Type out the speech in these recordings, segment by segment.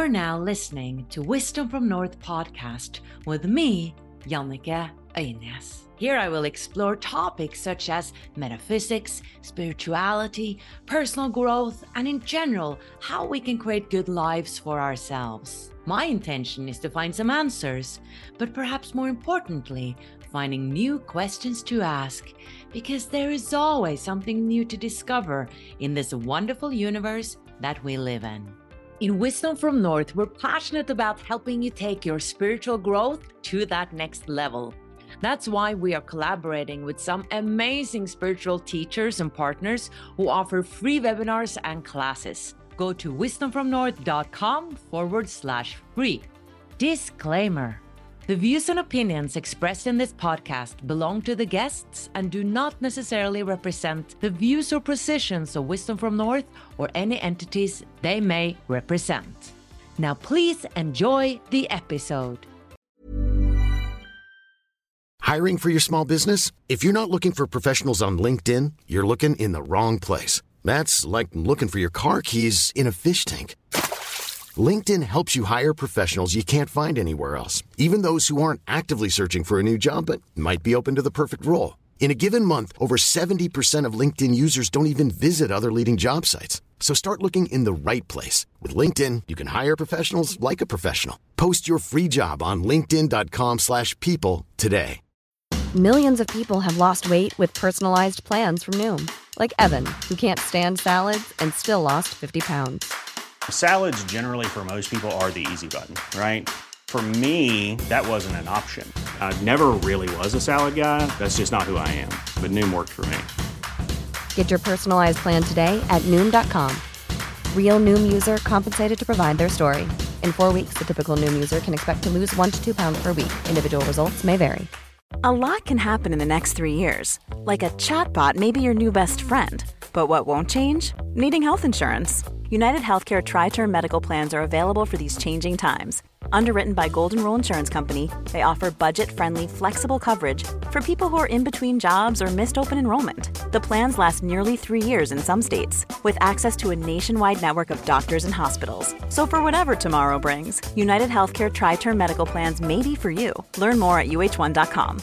are now listening to Wisdom from North podcast with me, Jannike Øynes. Here I will explore topics such as metaphysics, spirituality, personal growth, and in general, how we can create good lives for ourselves. My intention is to find some answers, but perhaps more importantly, finding new questions to ask, because there is always something new to discover in this wonderful universe that we live in. In Wisdom from North, we're passionate about helping you take your spiritual growth to that next level. That's why we are collaborating with some amazing spiritual teachers and partners who offer free webinars and classes. Go to wisdomfromnorth.com/free. Disclaimer. The views and opinions expressed in this podcast belong to the guests and do not necessarily represent the views or positions of Wisdom from North or any entities they may represent. Now please enjoy the episode. Hiring for your small business? If you're not looking for professionals on LinkedIn, you're looking in the wrong place. That's like looking for your car keys in a fish tank. LinkedIn helps you hire professionals you can't find anywhere else, even those who aren't actively searching for a new job but might be open to the perfect role. In a given month, over 70% of LinkedIn users don't even visit other leading job sites. So start looking in the right place. With LinkedIn, you can hire professionals like a professional. Post your free job on linkedin.com/people today. Millions of people have lost weight with personalized plans from Noom. Like Evan, who can't stand salads and still lost 50 pounds. Salads generally for most people are the easy button, right? For me, that wasn't an option. I never really was a salad guy. That's just not who I am. But Noom worked for me. Get your personalized plan today at Noom.com. Real Noom user compensated to provide their story. In 4 weeks, the typical Noom user can expect to lose 1 to 2 pounds per week. Individual results may vary. A lot can happen in the next 3 years. Like a chatbot may be your new best friend. But what won't change? Needing health insurance. United Healthcare Tri-Term Medical Plans are available for these changing times. Underwritten by Golden Rule Insurance Company, they offer budget-friendly, flexible coverage for people who are in between jobs or missed open enrollment. The plans last nearly 3 years in some states, with access to a nationwide network of doctors and hospitals. So for whatever tomorrow brings, United Healthcare Tri-Term Medical Plans may be for you. Learn more at uh1.com.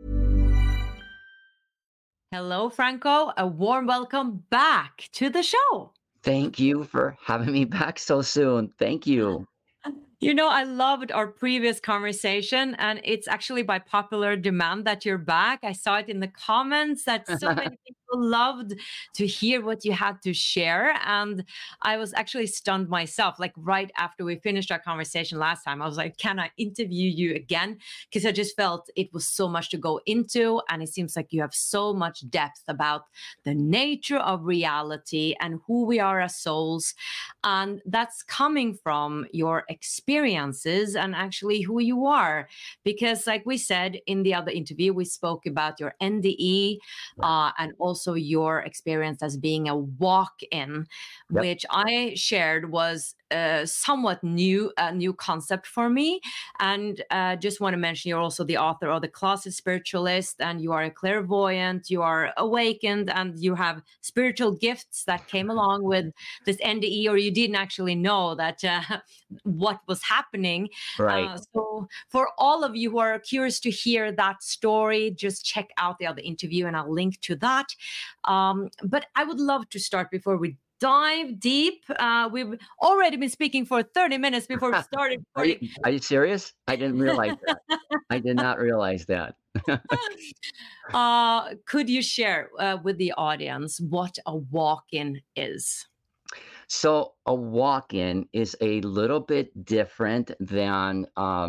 Hello, Franco. A warm welcome back to the show. Thank you for having me back so soon. Thank you. You know, I loved our previous conversation, and it's actually by popular demand that you're back. I saw it in the comments that so many people loved to hear what you had to share. And I was actually stunned myself. Like right after we finished our conversation last time, I was like, can I interview you again? Because I just felt it was so much to go into. And it seems like you have so much depth about the nature of reality and who we are as souls. And that's coming from your experiences and actually who you are. Because like we said in the other interview, we spoke about your NDE and also your experience as being a walk-in, which I shared was somewhat a new concept for me. And just want to mention, you're also the author of The Closet Spiritualist, and you are a clairvoyant, you are awakened, and you have spiritual gifts that came along with this NDE, or you didn't actually know that what was happening. Right. So for all of you who are curious to hear that story, just check out the other interview and I'll link to that. But I would love to start before we dive deep. We've already been speaking for 30 minutes before we started. Are you serious? I didn't realize that. I did not realize that. Could you share with the audience what a walk-in is? So a walk-in is a little bit different than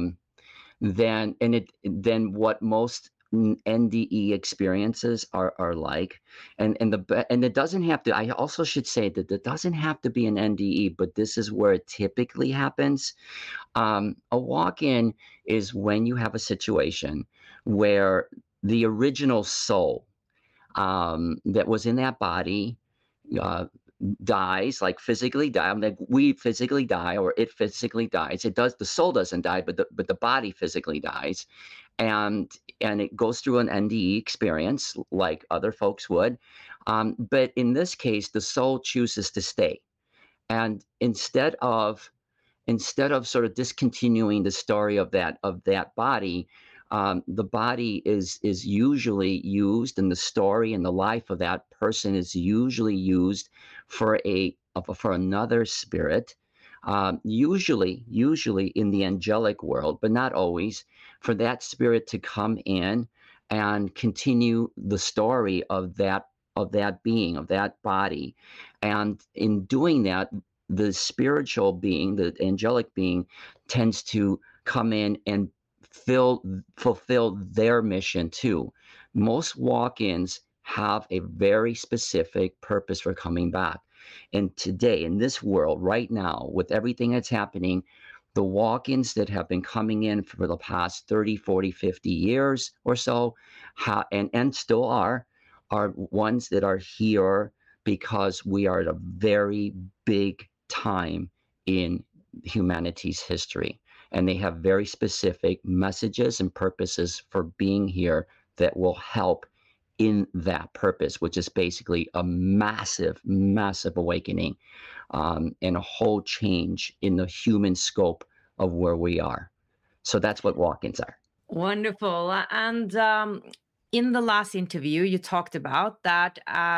what most NDE experiences are like, and it doesn't have to. I also should say that it doesn't have to be an NDE, but this is where it typically happens. A walk-in is when you have a situation where the original soul that was in that body dies, like physically die. Like we physically die, or it physically dies. It does. The soul doesn't die, but the body physically dies, and it goes through an NDE experience like other folks would. But in this case, the soul chooses to stay, and instead of instead of sort of discontinuing the story of that body, the body is usually used, and the story and the life of that person is usually used for another spirit, usually in the angelic world, but not always, for that spirit to come in and continue the story of that being, of that body. And in doing that, the spiritual being, the angelic being, tends to come in and fulfill their mission too. Most walk-ins have a very specific purpose for coming back. And today, in this world, right now, with everything that's happening, the walk-ins that have been coming in for the past 30, 40, 50 years or so, and still are ones that are here because we are at a very big time in humanity's history. And they have very specific messages and purposes for being here that will help in that purpose, which is basically a massive, massive awakening, and a whole change in the human scope of where we are. So that's what walk-ins are. Wonderful. And in the last interview, you talked about that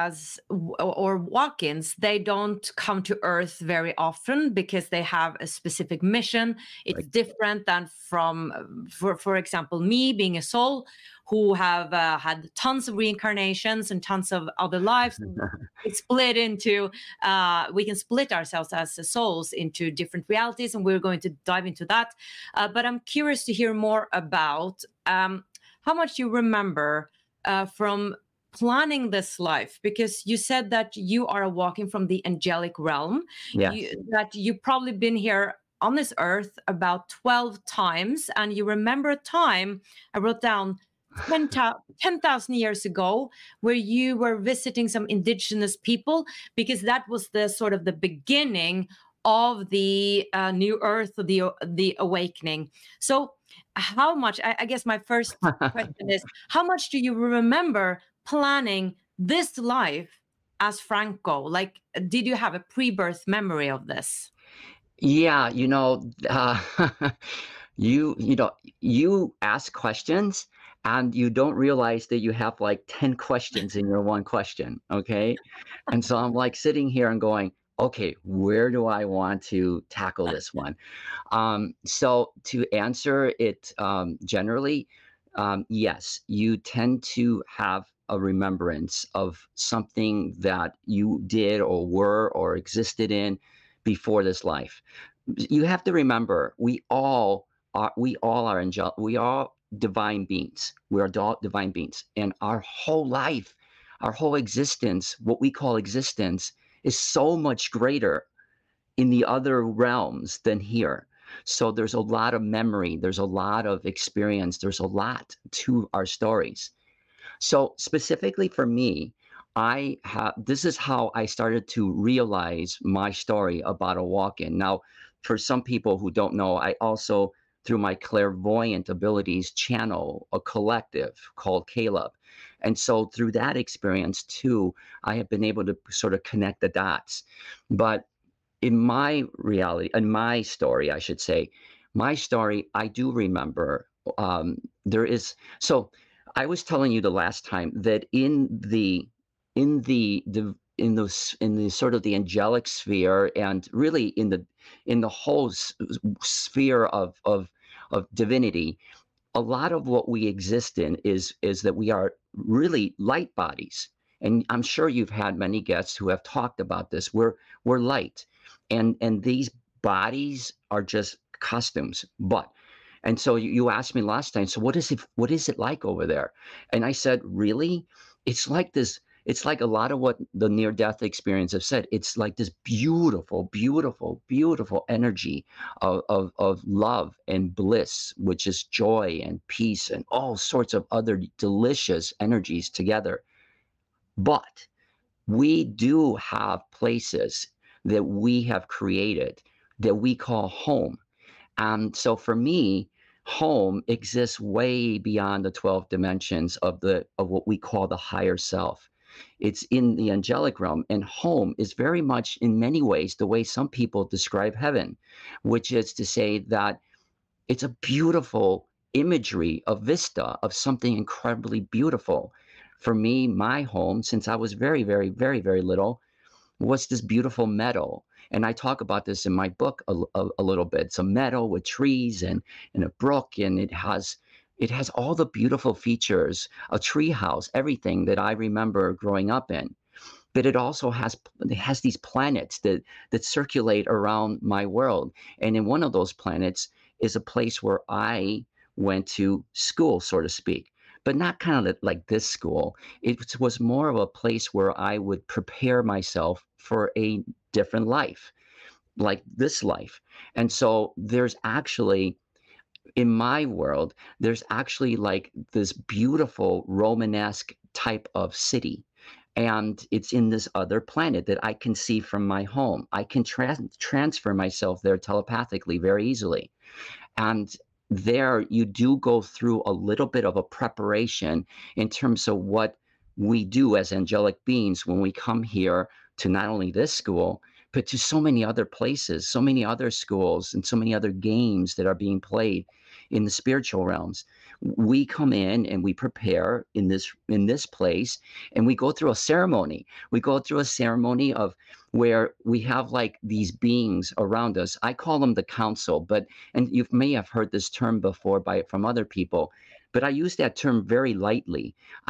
or walk-ins, they don't come to Earth very often because they have a specific mission. It's Right. different than from, for example, me being a soul who have had tons of reincarnations and tons of other lives. It's split into, we can split ourselves as souls into different realities, and we're going to dive into that. But I'm curious to hear more about how much you remember from planning this life, because you said that you are walking from the angelic realm. Yes. That you've probably been here on this earth about 12 times, and you remember a time, I wrote down, 10,000 years ago, where you were visiting some indigenous people, because that was the sort of the beginning of the new earth, the awakening. So how much, I guess my first question is, how much do you remember planning this life as Franco? Like, did you have a pre-birth memory of this? Yeah, you ask questions and you don't realize that you have like 10 questions in your one question, okay? And so I'm like sitting here and going, okay, where do I want to tackle this one? So to answer it generally, yes, you tend to have a remembrance of something that you did or were or existed in before this life. You have to remember, we all are divine beings. We are divine beings, and our whole life, our whole existence, what we call existence, is so much greater in the other realms than here. So there's a lot of memory, there's a lot of experience, there's a lot to our stories. So specifically for me, this is how I started to realize my story about a walk-in. Now, for some people who don't know, I also, through my clairvoyant abilities, channel a collective called Caleb. And so through that experience too, I have been able to sort of connect the dots. But in my reality, in my story, I should say, my story, I do remember so I was telling you the last time that in the sort of the angelic sphere, and really in the whole sphere of divinity, a lot of what we exist in is that we are really light bodies. And I'm sure you've had many guests who have talked about this. We're light, and these bodies are just costumes. And so you asked me last time, so what is it like over there? And I said, really, it's like this. It's like a lot of what the near-death experience have said. It's like this beautiful, beautiful, beautiful energy of love and bliss, which is joy and peace and all sorts of other delicious energies together. But we do have places that we have created that we call home. And so for me, home exists way beyond the 12 dimensions of what we call the higher self. It's in the angelic realm. And home is very much, in many ways, the way some people describe heaven, which is to say that it's a beautiful imagery, a vista of something incredibly beautiful. For me, my home, since I was very, very, very, very little, was this beautiful meadow. And I talk about this in my book a little bit. It's a meadow with trees and a brook, and it has all the beautiful features, a tree house, everything that I remember growing up in. But it also has these planets that circulate around my world. And in one of those planets is a place where I went to school, so to speak, but not kind of like this school. It was more of a place where I would prepare myself for a different life, like this life. And so there's actually, in my world, there's actually like this beautiful Romanesque type of city. And it's in this other planet that I can see from my home. I can transfer myself there telepathically very easily. And there you do go through a little bit of a preparation in terms of what we do as angelic beings when we come here to not only this school, but to so many other places, so many other schools, and so many other games that are being played in the spiritual realms. We come in and we prepare in this place, and we go through a ceremony. We go through a ceremony of where we have like these beings around us. I call them the council, and you may have heard this term before from other people, but I use that term very lightly.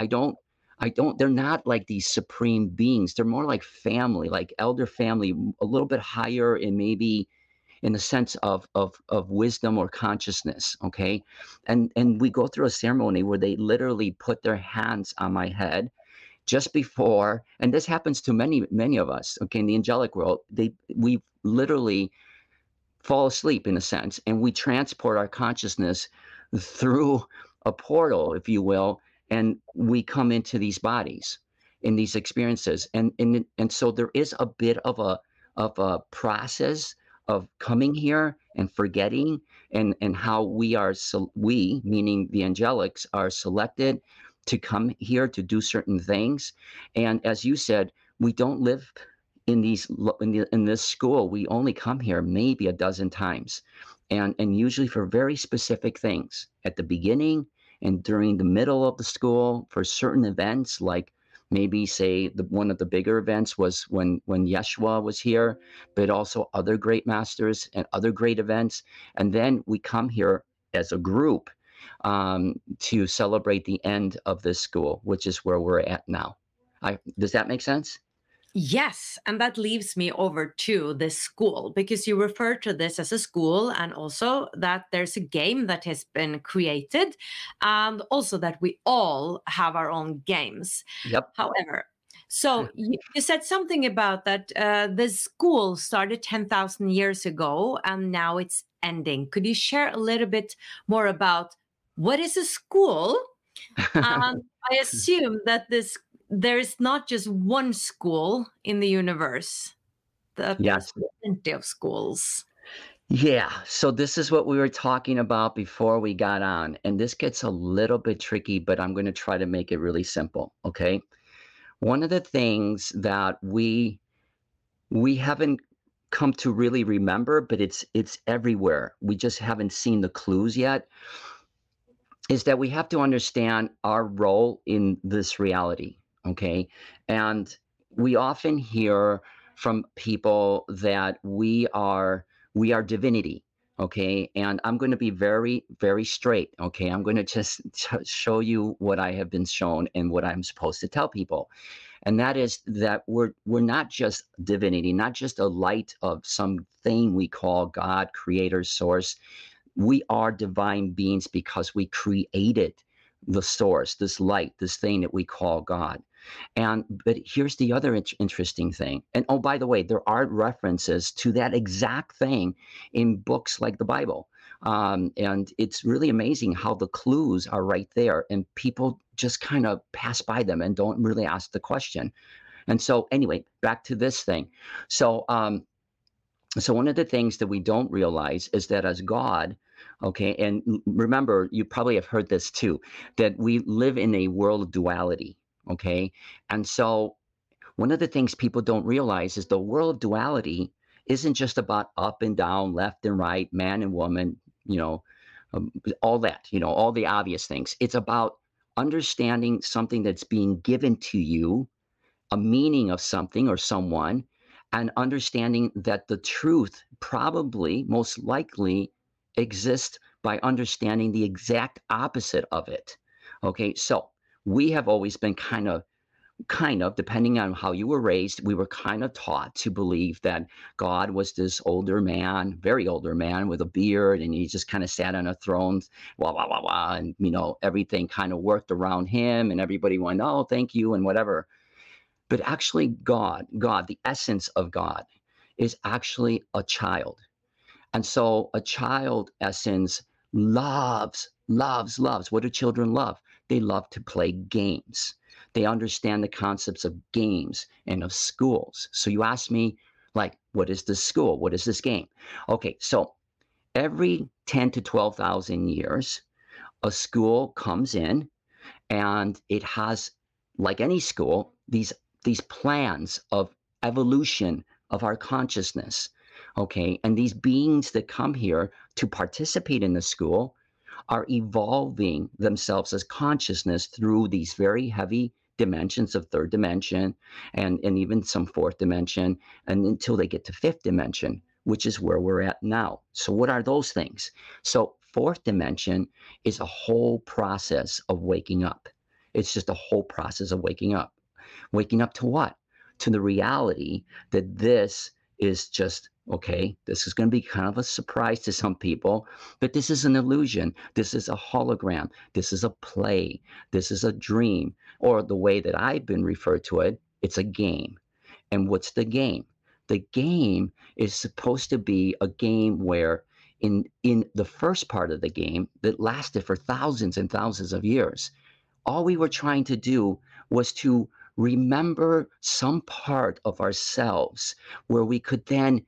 They're not like these supreme beings. They're more like family, like elder family, a little bit higher in maybe in the sense of wisdom or consciousness. Okay. And we go through a ceremony where they literally put their hands on my head just before, and this happens to many of us, okay, in the angelic world, we literally fall asleep in a sense, and we transport our consciousness through a portal, if you will, and we come into these bodies in these experiences. And so there is a bit of a process of coming here and forgetting, and how we, meaning the angelics, are selected to come here to do certain things. And as you said, we don't live in this school. We only come here maybe a dozen times, and usually for very specific things at the beginning and during the middle of the school for certain events, like maybe say one of the bigger events was when Yeshua was here, but also other great masters and other great events. And then we come here as a group to celebrate the end of this school, which is where we're at now. Does that make sense? Yes, and that leaves me over to this school, because you refer to this as a school, and also that there's a game that has been created, and also that we all have our own games. Yep. However, so you said something about that this school started 10,000 years ago, and now it's ending. Could you share a little bit more about what is a school? I assume that there's not just one school in the universe. Yes. There's plenty of schools. Yeah. So this is what we were talking about before we got on. And this gets a little bit tricky, but I'm going to try to make it really simple. Okay. One of the things that we haven't come to really remember, but it's everywhere, we just haven't seen the clues yet, is that we have to understand our role in this reality. Okay. And we often hear from people that we are divinity. Okay. And I'm going to be very, very straight. Okay. I'm going to just show you what I have been shown and what I'm supposed to tell people. And that is that we're not just divinity, not just a light of something we call God, creator, source. We are divine beings because we created the source, this light, this thing that we call God. But here's the other interesting thing. And oh, by the way, there are references to that exact thing in books like the Bible. And it's really amazing how the clues are right there, and people just kind of pass by them and don't really ask the question. And so anyway, back to this thing. So one of the things that we don't realize is that as God, okay, and remember, you probably have heard this too, that we live in a world of duality. Okay. And so one of the things people don't realize is the world of duality isn't just about up and down, left and right, man and woman, you know, all that, you know, all the obvious things. It's about understanding something that's being given to you, a meaning of something or someone, and understanding that the truth probably, most likely, exists by understanding the exact opposite of it. Okay, so we have always been kind of, depending on how you were raised, we were kind of taught to believe that God was this older man, very older man with a beard, and he just kind of sat on a throne, wah, wah, wah, wah, and, you know, everything kind of worked around him, and everybody went, oh, thank you, and whatever. But actually, God, the essence of God, is actually a child. And so a child essence loves, loves, loves. What do children love? They love to play games. They understand the concepts of games and of schools. So you ask me, like, what is this school? What is this game? Okay, so every 10 to 12,000 years, a school comes in and it has, like any school, these plans of evolution of our consciousness. Okay, and these beings that come here to participate in the school are evolving themselves as consciousness through these very heavy dimensions of third dimension and even some fourth dimension, and until they get to fifth dimension, which is where we're at now. So what are those things? So fourth dimension is a whole process of waking up. It's just a whole process of waking up. Waking up to what? To the reality that this is just, okay, this is going to be kind of a surprise to some people, but this is an illusion. This is a hologram. This is a play. This is a dream. Or the way that I've been referred to it, it's a game. And what's the game? The game is supposed to be a game where in the first part of the game that lasted for thousands and thousands of years, all we were trying to do was to remember some part of ourselves where we could then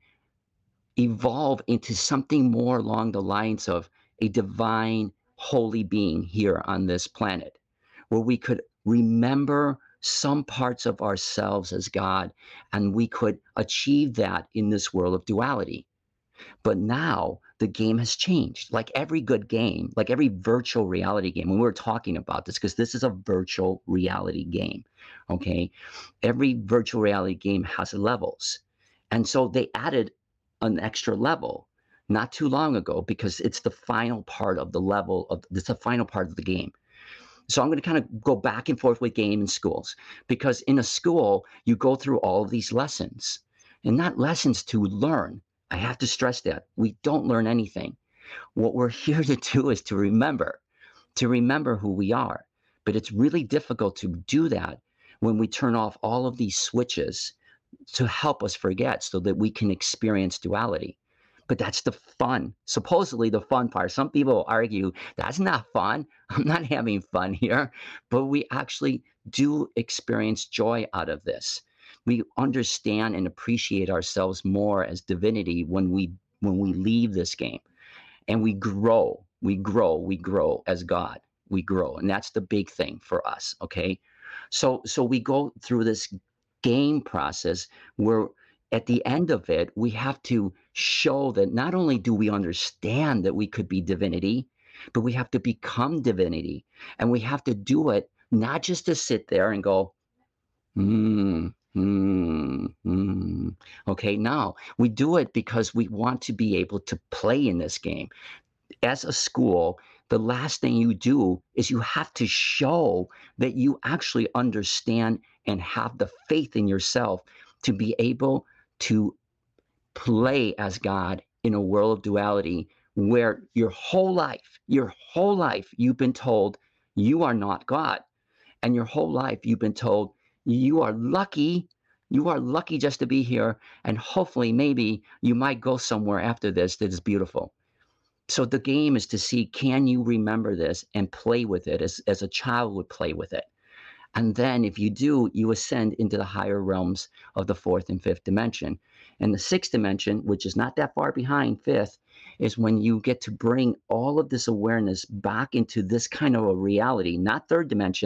evolve into something more along the lines of a divine, holy being here on this planet, where we could remember some parts of ourselves as God, and we could achieve that in this world of duality. But now the game has changed. Like every good game, like every virtual reality game, when we were talking about this, because this is a virtual reality game, okay? Every virtual reality game has levels. And so they added an extra level not too long ago because it's the final part of the level of, it's the final part of the game. So I'm going to kind of go back and forth with game in schools, because in a school, you go through all of these lessons, and not lessons to learn. I have to stress that we don't learn anything. What we're here to do is to remember who we are. But it's really difficult to do that when we turn off all of these switches to help us forget so that we can experience duality. But that's the fun, supposedly the fun part. Some people argue that's not fun. I'm not having fun here, but we actually do experience joy out of this. We understand and appreciate ourselves more as divinity when we leave this game, and we grow as God. We grow, and that's the big thing for us. Okay, so we go through this game process where at the end of it, we have to show that not only do we understand that we could be divinity, but we have to become divinity, and we have to do it not just to sit there and go, okay, now we do it because we want to be able to play in this game. As a school, the last thing you do is you have to show that you actually understand and have the faith in yourself to be able to play as God in a world of duality where your whole life, you've been told you are not God. And your whole life, you've been told you are lucky just to be here. And hopefully, maybe you might go somewhere after this that is beautiful. So the game is to see, can you remember this and play with it as a child would play with it? And then if you do, you ascend into the higher realms of the fourth and fifth dimension. And the sixth dimension, which is not that far behind fifth, is when you get to bring all of this awareness back into this kind of a reality, not third dimension,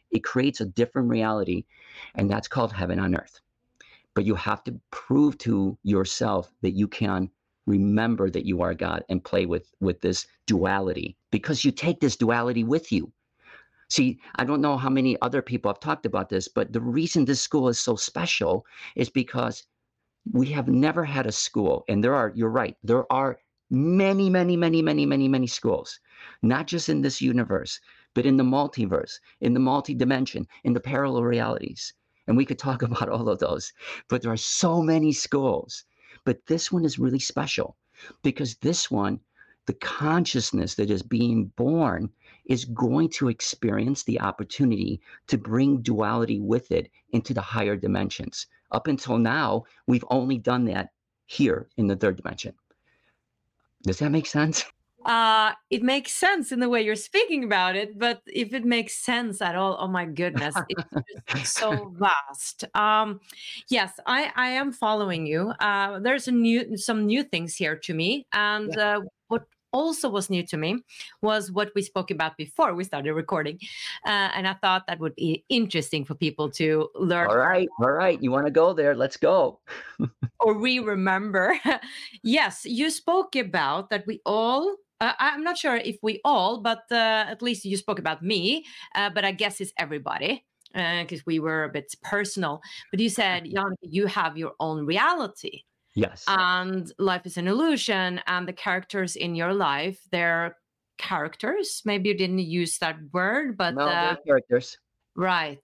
It creates a different reality, and that's called heaven on earth. But you have to prove to yourself that you can remember that you are God and play with this duality, because you take this duality with you. See, I don't know how many other people have talked about this, but the reason this school is so special is because we have never had a school, and you're right, there are many, many, many, many, many, many schools, not just in this universe, but in the multiverse, in the multi-dimension, in the parallel realities. And we could talk about all of those, but there are so many schools. But this one is really special because this one, the consciousness that is being born is going to experience the opportunity to bring duality with it into the higher dimensions. Up until now, we've only done that here in the third dimension. Does that make sense? It makes sense in the way you're speaking about it, but if it makes sense at all, oh my goodness, it's just so vast. Yes, I am following you. There's some new things here to me, and what also was new to me was what we spoke about before we started recording, and I thought that would be interesting for people to learn. All right, you want to go there? Let's go. Or remember. Yes, you spoke about that we all. I'm not sure if we all, but at least you spoke about me, but I guess it's everybody, because we were a bit personal. But you said, Jan, you have your own reality. Yes. And life is an illusion, and the characters in your life, they're characters. Maybe you didn't use that word, but... No, they're characters. Right.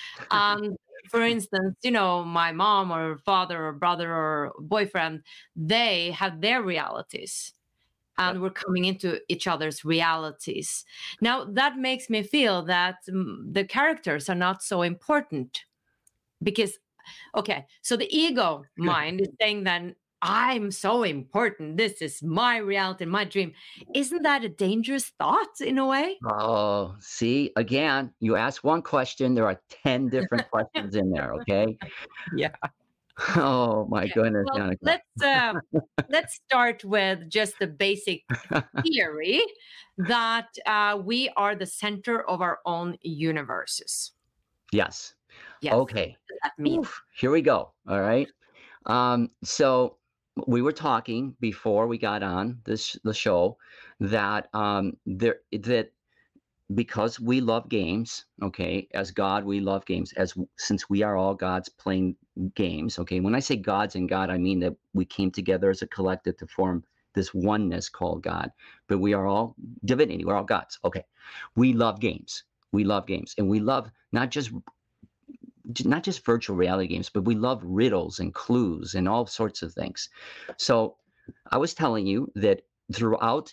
For instance, my mom or father or brother or boyfriend, they have their realities. And we're coming into each other's realities. Now, that makes me feel that the characters are not so important. Because, okay, so the ego mind is saying that I'm so important. This is my reality, my dream. Isn't that a dangerous thought in a way? Oh, see, again, you ask one question, there are 10 different questions in there, okay? Yeah. Oh my goodness, well, Janica. let's start with just the basic theory that we are the center of our own universes. Yes. Yes. Okay. What does that mean? Here we go. All right. So we were talking before we got on the show that that because we love games, okay, as God, we love games, since we are all gods playing games, okay. When I say gods and God, I mean that we came together as a collective to form this oneness called God, but we are all divinity, we're all gods, okay. We love games, and we love not just virtual reality games, but we love riddles and clues and all sorts of things. So I was telling you that throughout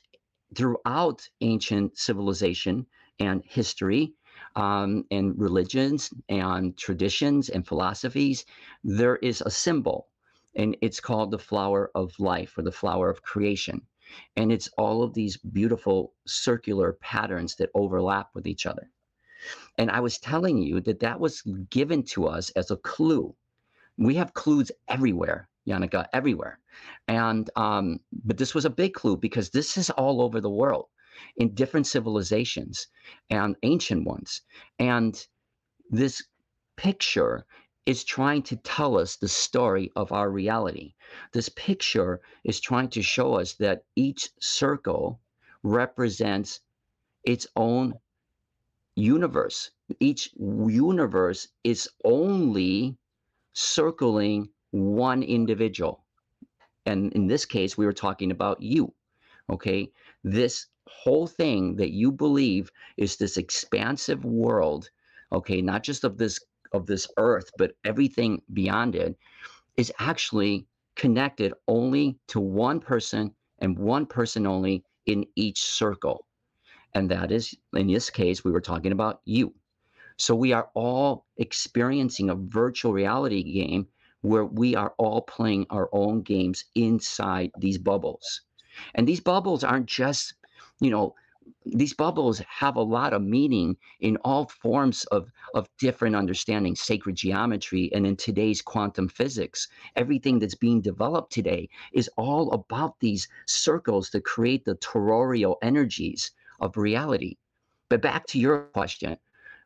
ancient civilization and history, and religions and traditions and philosophies, there is a symbol, and it's called the flower of life or the flower of creation. And it's all of these beautiful circular patterns that overlap with each other. And I was telling you that was given to us as a clue. We have clues everywhere, Janica, everywhere. And but this was a big clue because this is all over the world in different civilizations and ancient ones. And this picture is trying to tell us the story of our reality. This picture is trying to show us that each circle represents its own universe. Each universe is only circling one individual. And in this case, we were talking about you, okay? This whole thing that you believe is this expansive world, okay, not just of this earth, but everything beyond it, is actually connected only to one person and one person only in each circle. And that is, in this case, we were talking about you. So we are all experiencing a virtual reality game where we are all playing our own games inside these bubbles. And these bubbles aren't just, these bubbles have a lot of meaning in all forms of different understanding, sacred geometry, and in today's quantum physics. Everything that's being developed today is all about these circles that create the toroidal energies of reality. But back to your question,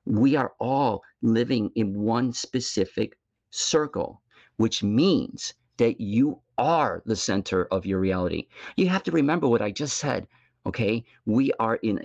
We are all living in one specific circle, which means that you are the center of your reality. You have to remember what I just said, okay? We are in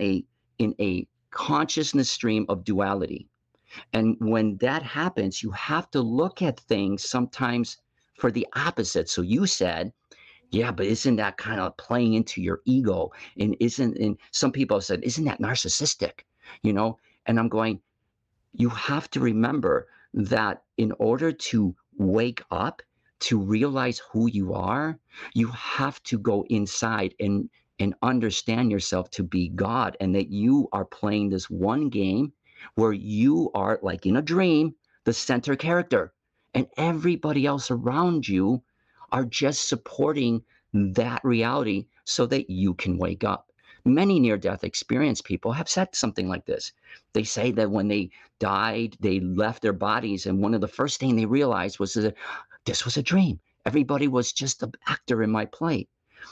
a consciousness stream of duality. And when that happens, you have to look at things sometimes for the opposite. So you said, yeah, but isn't that kind of playing into your ego? And some people have said, isn't that narcissistic? You know, and I'm going, you have to remember that in order to wake up, to realize who you are, you have to go inside and understand yourself to be God, and that you are playing this one game where you are, like in a dream, the center character, and everybody else around you are just supporting that reality so that you can wake up. Many near-death experience people have said something like this. They say that when they died, they left their bodies, and one of the first things they realized was that this was a dream. Everybody was just an actor in my play.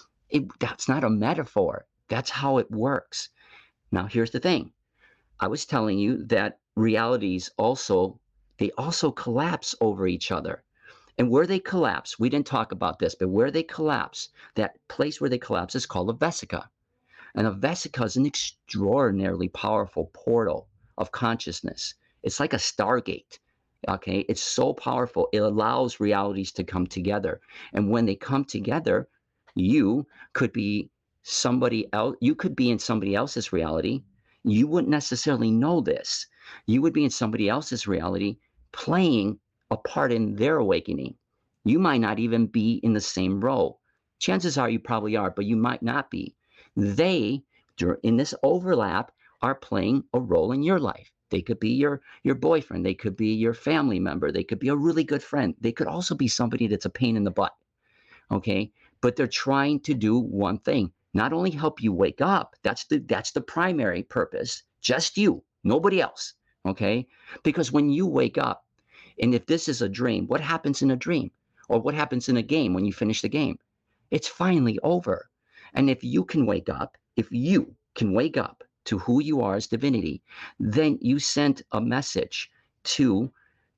That's not a metaphor. That's how it works. Now, here's the thing. I was telling you that realities also collapse over each other. And where they collapse, we didn't talk about this, but where they collapse, that place where they collapse is called a vesica. And a vesica is an extraordinarily powerful portal of consciousness. It's like a stargate. Okay, it's so powerful. It allows realities to come together. And when they come together, you could be somebody else. You could be in somebody else's reality. You wouldn't necessarily know this. You would be in somebody else's reality playing a part in their awakening. You might not even be in the same role. Chances are you probably are, but you might not be. They, in this overlap, are playing a role in your life. They could be your boyfriend. They could be your family member. They could be a really good friend. They could also be somebody that's a pain in the butt. Okay? But they're trying to do one thing. Not only help you wake up, that's the primary purpose. Just you, nobody else. Okay? Because when you wake up, and if this is a dream, what happens in a dream? Or what happens in a game when you finish the game? It's finally over. And if you can wake up to who you are as divinity, then you sent a message to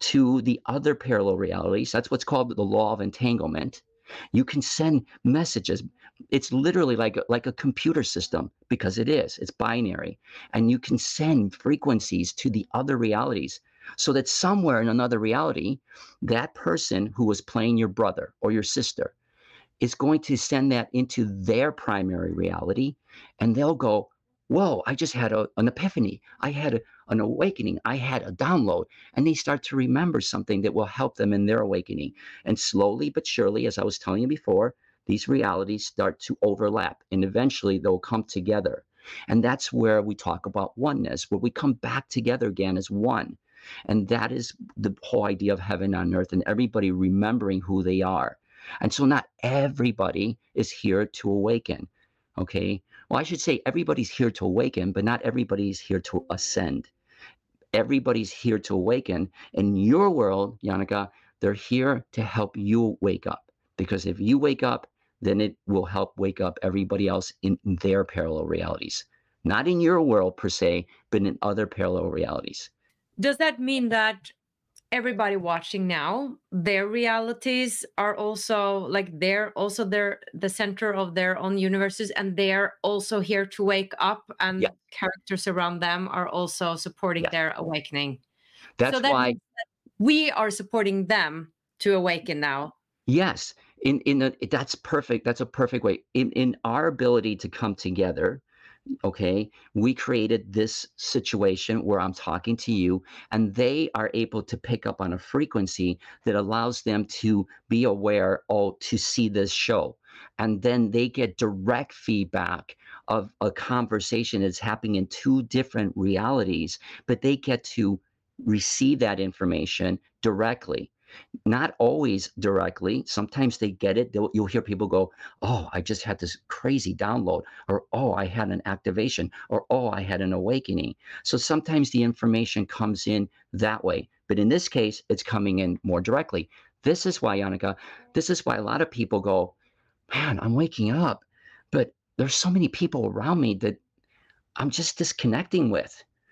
the other parallel realities. That's what's called the law of entanglement. You can send messages. It's literally like a computer system, because it's binary. And you can send frequencies to the other realities, so that somewhere in another reality, that person who was playing your brother or your sister is going to send that into their primary reality, and they'll go, whoa, I just had an epiphany. I had an awakening. I had a download. And they start to remember something that will help them in their awakening. And slowly but surely, as I was telling you before, these realities start to overlap, and eventually they'll come together. And that's where we talk about oneness, where we come back together again as one. And that is the whole idea of heaven on earth, and everybody remembering who they are. And so not everybody is here to awaken, okay? Well, I should say everybody's here to awaken, but not everybody's here to ascend. Everybody's here to awaken. In your world, Yannicka, they're here to help you wake up. Because if you wake up, then it will help wake up everybody else in their parallel realities. Not in your world per se, but in other parallel realities. Does that mean that everybody watching now, their realities are also like they're the center of their own universes, and they're also here to wake up, and characters around them are also supporting their awakening? That's so that why means that we are supporting them to awaken now. Yes, that's perfect. That's a perfect way. In our ability to come together, okay, we created this situation where I'm talking to you, and they are able to pick up on a frequency that allows them to be aware, to see this show. And then they get direct feedback of a conversation that's happening in two different realities, but they get to receive that information directly. Not always directly. Sometimes they get it. You'll hear people go, oh, I just had this crazy download, or oh, I had an activation, or oh, I had an awakening. So sometimes the information comes in that way. But in this case, it's coming in more directly. This is why, Yannicka, this is why a lot of people go, man, I'm waking up, but there's so many people around me that I'm just disconnecting with.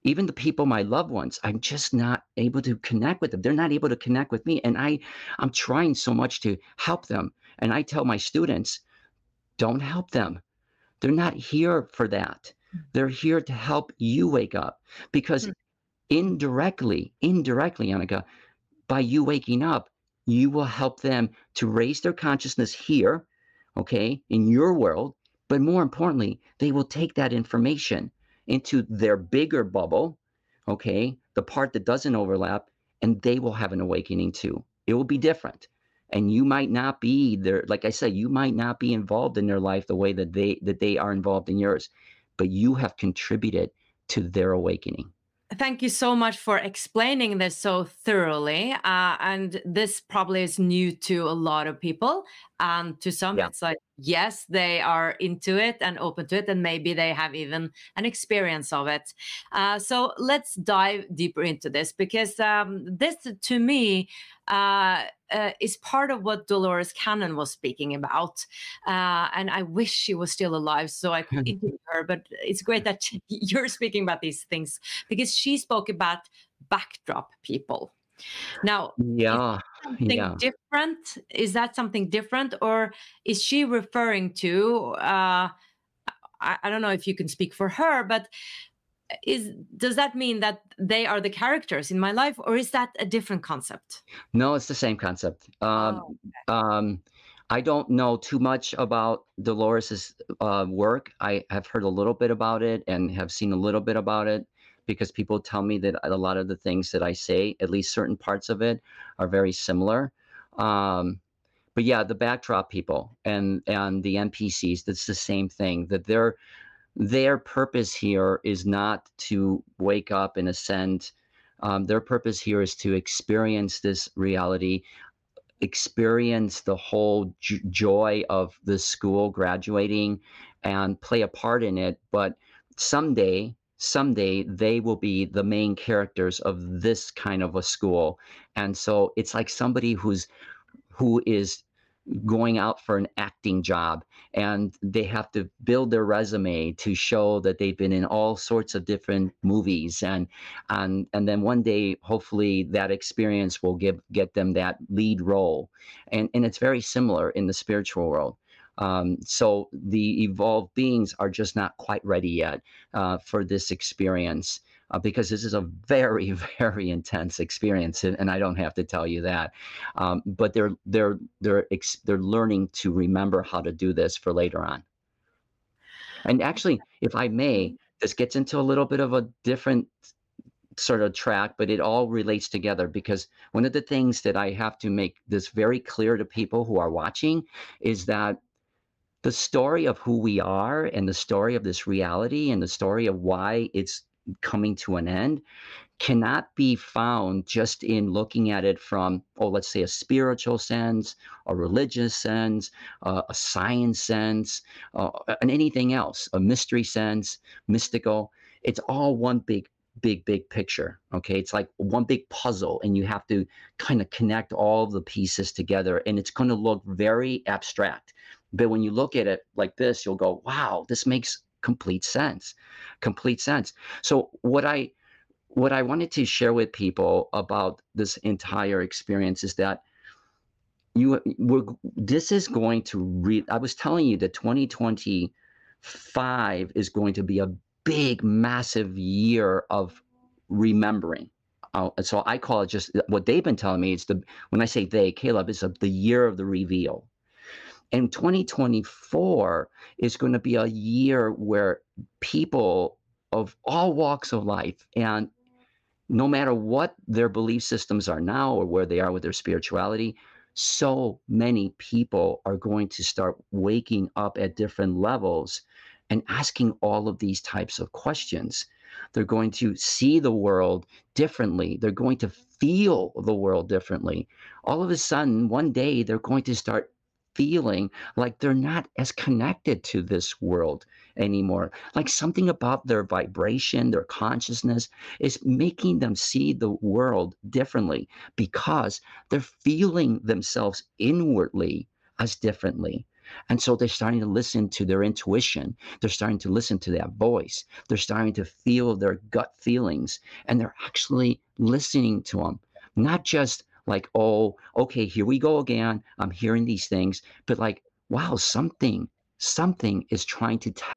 even the people, my loved ones, I'm just not able to connect with them. They're not able to connect with me. And I'm trying so much to help them. And I tell my students, don't help them. They're not here for that. They're here to help you wake up, because indirectly, Annika, by you waking up, you will help them to raise their consciousness here, okay, in your world. But more importantly, they will take that information into their bigger bubble, okay, the part that doesn't overlap, and they will have an awakening too. It will be different. And you might not be there, like I said, you might not be involved in their life the way that they are involved in yours, but you have contributed to their awakening. Thank you so much for explaining this so thoroughly. And this probably is new to a lot of people. And to some, it's like, yes, they are into it and open to it, and maybe they have even an experience of it. So let's dive deeper into this, because this, to me, is part of what Dolores Cannon was speaking about. And I wish she was still alive so I could interview her, but it's great that you're speaking about these things, because she spoke about backdrop people. Now, different? Is that something different, or is she referring to, I don't know if you can speak for her, but does that mean that they are the characters in my life, or is that a different concept? No, it's the same concept. I don't know too much about Dolores's work. I have heard a little bit about it and have seen a little bit about it, because people tell me that a lot of the things that I say, at least certain parts of it, are very similar. But yeah, the backdrop people and the NPCs, that's the same thing. That their purpose here is not to wake up and ascend. Their purpose here is to experience this reality, experience the whole joy of the school graduating, and play a part in it. But someday they will be the main characters of this kind of a school. And so it's like somebody who is going out for an acting job, and they have to build their resume to show that they've been in all sorts of different movies, and then one day hopefully that experience will get them that lead role. And it's very similar in the spiritual world. So the evolved beings are just not quite ready yet for this experience, because this is a very, very intense experience, and I don't have to tell you that. But they're learning to remember how to do this for later on. And actually, if I may, this gets into a little bit of a different sort of track, but it all relates together, because one of the things that I have to make this very clear to people who are watching is that the story of who we are, and the story of this reality, and the story of why it's coming to an end, cannot be found just in looking at it from, let's say, a spiritual sense, a religious sense, a science sense, and anything else, a mystery sense, mystical. It's all one big picture. Okay, it's like one big puzzle, and you have to kind of connect all the pieces together, and it's going to look very abstract. But when you look at it like this, you'll go, wow, this makes complete sense. So what I wanted to share with people about this entire experience is that this is going to I was telling you that 2025 is going to be a big, massive year of remembering. So I call it, just what they've been telling me, when I say they, Caleb, is the year of the reveal. And 2024 is going to be a year where people of all walks of life, and no matter what their belief systems are now or where they are with their spirituality, so many people are going to start waking up at different levels and asking all of these types of questions. They're going to see the world differently. They're going to feel the world differently. All of a sudden, one day, they're going to start feeling like they're not as connected to this world anymore. Like something about their vibration, their consciousness is making them see the world differently, because they're feeling themselves inwardly as differently. And so they're starting to listen to their intuition. They're starting to listen to that voice. They're starting to feel their gut feelings, and they're actually listening to them. Not just like, oh, okay, here we go again. I'm hearing these things, but like, wow, something is trying to tell.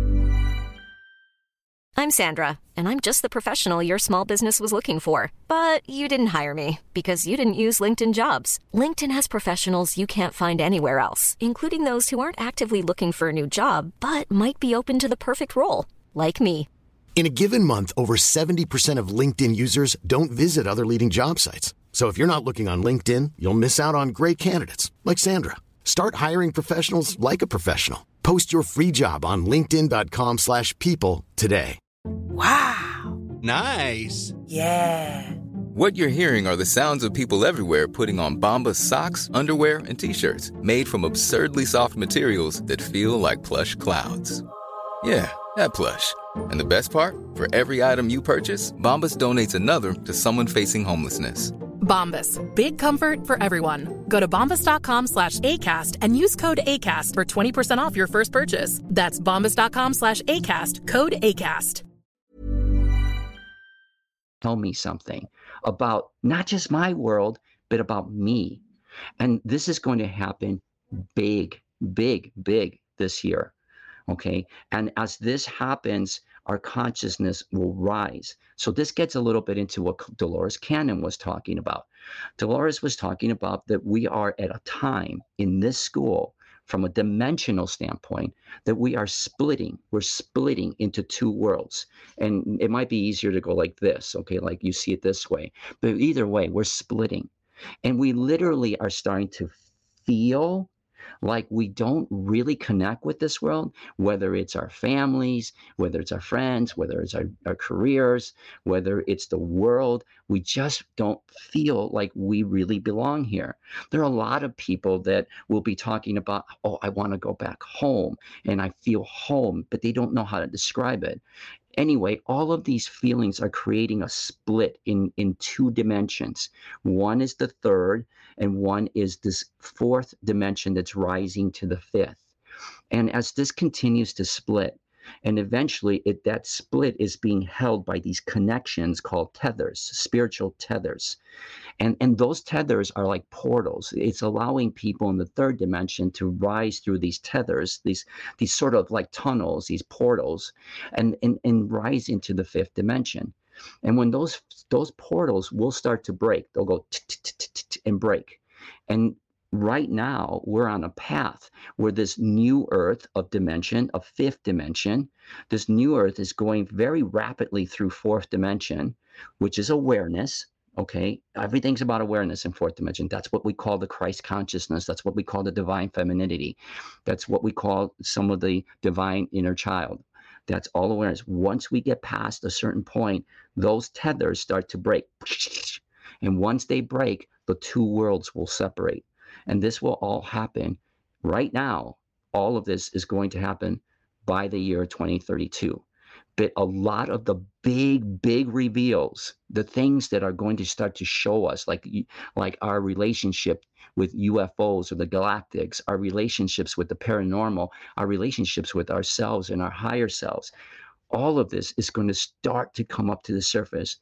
I'm Sandra, and I'm just the professional your small business was looking for. But you didn't hire me because you didn't use LinkedIn Jobs. LinkedIn has professionals you can't find anywhere else, including those who aren't actively looking for a new job, but might be open to the perfect role, like me. In a given month, over 70% of LinkedIn users don't visit other leading job sites. So if you're not looking on LinkedIn, you'll miss out on great candidates like Sandra. Start hiring professionals like a professional. Post your free job on linkedin.com/people today. Wow. Nice. Yeah. What you're hearing are the sounds of people everywhere putting on Bombas socks, underwear, and T-shirts made from absurdly soft materials that feel like plush clouds. Yeah, that plush. And the best part? For every item you purchase, Bombas donates another to someone facing homelessness. Bombas. Big comfort for everyone. Go to bombas.com/ACAST and use code ACAST for 20% off your first purchase. That's bombas.com/ACAST, code ACAST. Tell me something about not just my world, but about me. And this is going to happen big this year. Okay. And as this happens, our consciousness will rise. So this gets a little bit into what Dolores Cannon was talking about. Dolores was talking about that we are at a time in this school, from a dimensional standpoint, that we are splitting. We're splitting into two worlds. And it might be easier to go like this, okay, like you see it this way. But either way, we're splitting. And we literally are starting to feel like we don't really connect with this world, whether it's our families, whether it's our friends, whether it's our careers, whether it's the world. We just don't feel like we really belong here. There are a lot of people that will be talking about, oh, I want to go back home and I feel home, but they don't know how to describe it. Anyway, all of these feelings are creating a split in two dimensions. One is the third, and one is this fourth dimension that's rising to the fifth. And as this continues to split, and eventually that split is being held by these connections called tethers, spiritual tethers. And those tethers are like portals. It's allowing people in the third dimension to rise through these tethers, these sort of like tunnels, these portals, and rise into the fifth dimension. And when those portals will start to break, they'll go and break. And right now, we're on a path where this new earth of dimension, of fifth dimension, this new earth is going very rapidly through fourth dimension, which is awareness. Okay, everything's about awareness in fourth dimension. That's what we call the Christ consciousness. That's what we call the divine femininity. That's what we call some of the divine inner child. That's all awareness. Once we get past a certain point, those tethers start to break. And once they break, the two worlds will separate. And this will all happen right now. All of this is going to happen by the year 2032. But a lot of the big reveals, the things that are going to start to show us, like our relationship with UFOs or the galactics, our relationships with the paranormal, our relationships with ourselves and our higher selves, all of this is going to start to come up to the surface.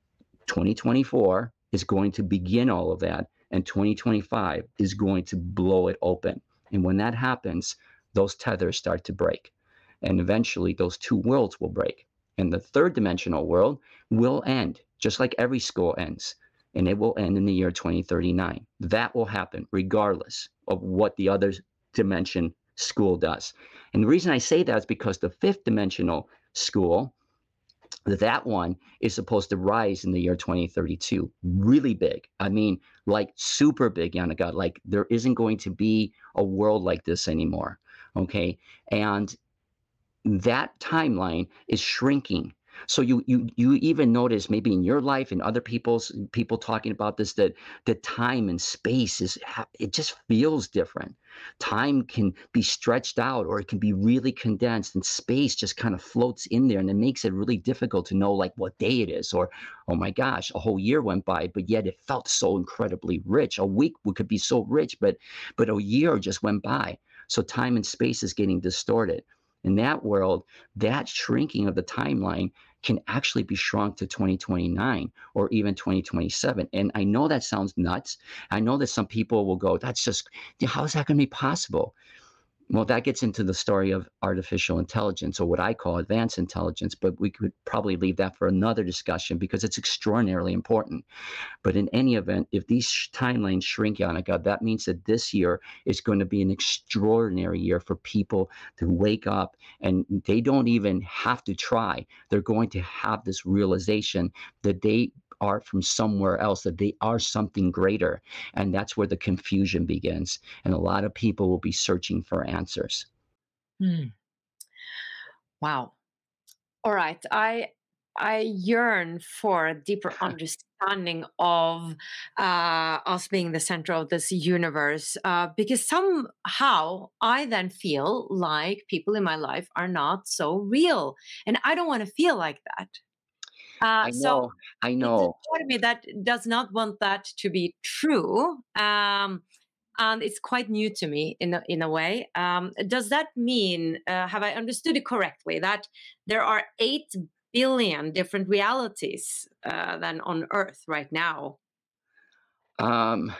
2024 is going to begin all of that, and 2025 is going to blow it open. And when that happens, those tethers start to break. And eventually those two worlds will break. And the third dimensional world will end, just like every school ends. And it will end in the year 2039. That will happen regardless of what the other dimension school does. And the reason I say that is because the fifth dimensional school, that one is supposed to rise in the year 2032. Really big. I mean, like super big, Yannick. Like there isn't going to be a world like this anymore. Okay. And that timeline is shrinking. So you even notice maybe in your life and other people talking about this, that the time and space it just feels different. Time can be stretched out, or it can be really condensed, and space just kind of floats in there, and it makes it really difficult to know like what day it is, or, oh my gosh, a whole year went by, but yet it felt so incredibly rich. A week could be so rich, but a year just went by. So time and space is getting distorted. In that world, that shrinking of the timeline can actually be shrunk to 2029 or even 2027. And I know that sounds nuts. I know that some people will go, that's just, how is that going to be possible? Well, that gets into the story of artificial intelligence, or what I call advanced intelligence, but we could probably leave that for another discussion because it's extraordinarily important. But in any event, if these timelines shrink, Yannicka, that means that this year is going to be an extraordinary year for people to wake up, and they don't even have to try. They're going to have this realization that they are from somewhere else, that they are something greater. And that's where the confusion begins. And a lot of people will be searching for answers. Wow. All right. I yearn for a deeper understanding of us being the center of this universe, because somehow I then feel like people in my life are not so real, and I don't want to feel like that. I So know. it's a part of me that does not want that to be true. And it's quite new to me in a way. Does that mean, have I understood it correctly, that there are 8 billion different realities than on Earth right now? Um,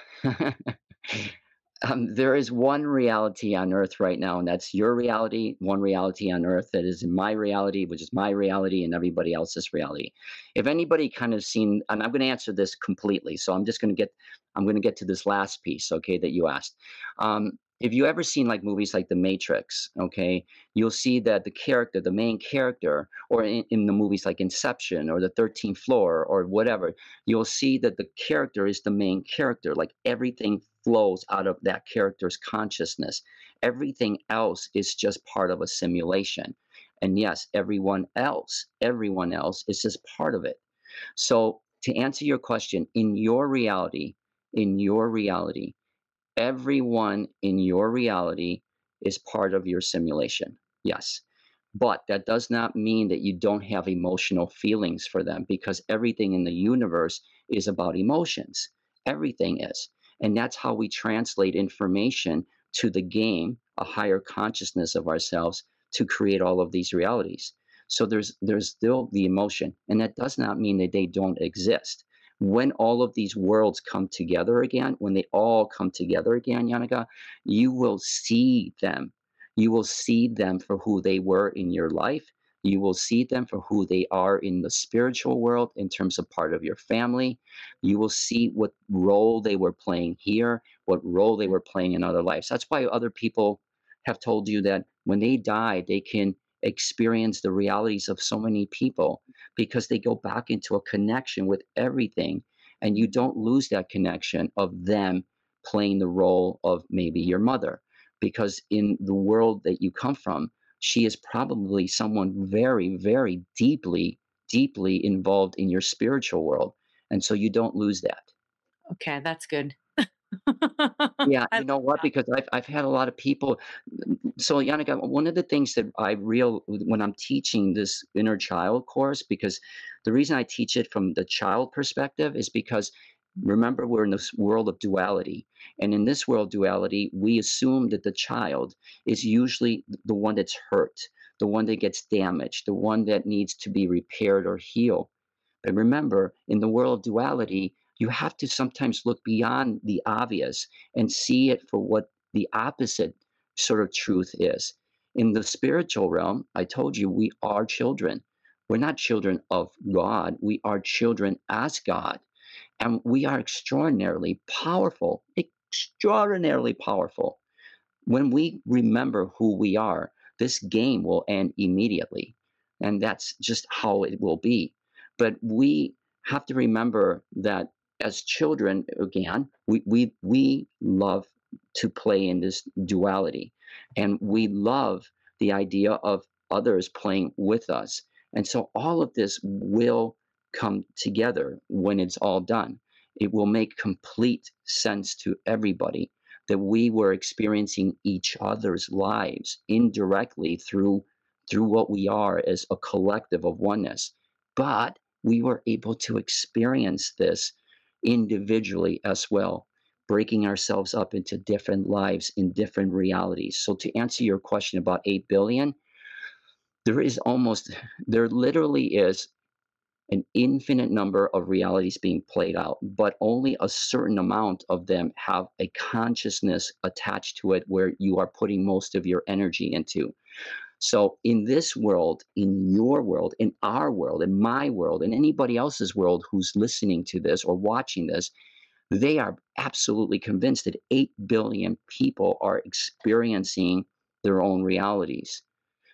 there is one reality on Earth right now, and that's your reality. One reality on Earth that is in my reality, which is my reality, and everybody else's reality. If anybody kind of seen, and I'm going to answer this completely, so I'm going to get to this last piece, okay, that you asked. If you ever seen like movies like The Matrix, okay, you'll see that the main character, or in the movies like Inception or The 13th Floor or whatever, you'll see that the character is the main character. Like everything flows out of that character's consciousness. Everything else is just part of a simulation. And yes, everyone else is just part of it. So to answer your question, in your reality, everyone in your reality is part of your simulation. Yes. But that does not mean that you don't have emotional feelings for them, because everything in the universe is about emotions. Everything is. And that's how we translate information to the game, a higher consciousness of ourselves, to create all of these realities. So there's still the emotion. And that does not mean that they don't exist. When all of these worlds come together again, when they all come together again, Yannicka, you will see them. You will see them for who they were in your life. You will see them for who they are in the spiritual world in terms of part of your family. You will see what role they were playing here, what role they were playing in other lives. That's why other people have told you that when they die, they can experience the realities of so many people, because they go back into a connection with everything, and you don't lose that connection of them playing the role of maybe your mother, because in the world that you come from, she is probably someone very, very deeply involved in your spiritual world, and so you don't lose that. Okay, that's good. Yeah, I you know love what? that. Because I've had a lot of people. So, Yannicka, one of the things that I real when I'm teaching this inner child course, because the reason I teach it from the child perspective is because, remember, we're in this world of duality, and in this world duality, we assume that the child is usually the one that's hurt, the one that gets damaged, the one that needs to be repaired or healed. But remember, in the world of duality, you have to sometimes look beyond the obvious and see it for what the opposite sort of truth is. In the spiritual realm, I told you, we are children. We're not children of God. We are children as God. And we are extraordinarily powerful, extraordinarily powerful. When we remember who we are, this game will end immediately. And that's just how it will be. But we have to remember that as children, again, we love to play in this duality. And we love the idea of others playing with us. And so all of this will come together when it's all done. It will make complete sense to everybody that we were experiencing each other's lives indirectly through what we are as a collective of oneness. But we were able to experience this individually as well, breaking ourselves up into different lives in different realities. So to answer your question about 8 billion, there literally is an infinite number of realities being played out, but only a certain amount of them have a consciousness attached to it where you are putting most of your energy into. So in this world, in your world, in our world, in my world, in anybody else's world who's listening to this or watching this, they are absolutely convinced that 8 billion people are experiencing their own realities.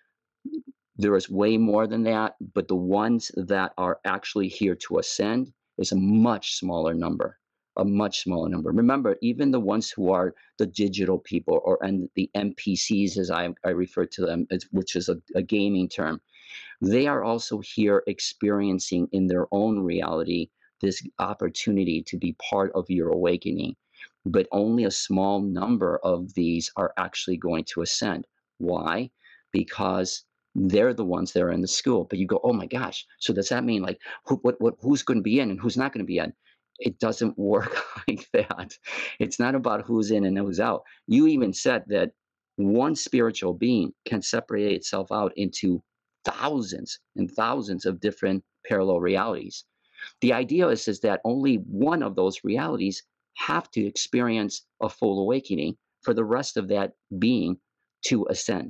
There is way more than that, but the ones that are actually here to ascend is a much smaller number, a much smaller number. Remember, even the ones who are the digital people and the NPCs, as I refer to them, which is a gaming term, they are also here experiencing in their own reality this opportunity to be part of your awakening. But only a small number of these are actually going to ascend. Why? Because they're the ones that are in the school. But you go, oh my gosh, so does that mean like who's going to be in and who's not going to be in? It doesn't work like that. It's not about who's in and who's out. You even said that one spiritual being can separate itself out into thousands and thousands of different parallel realities. The idea is that only one of those realities have to experience a full awakening for the rest of that being to ascend.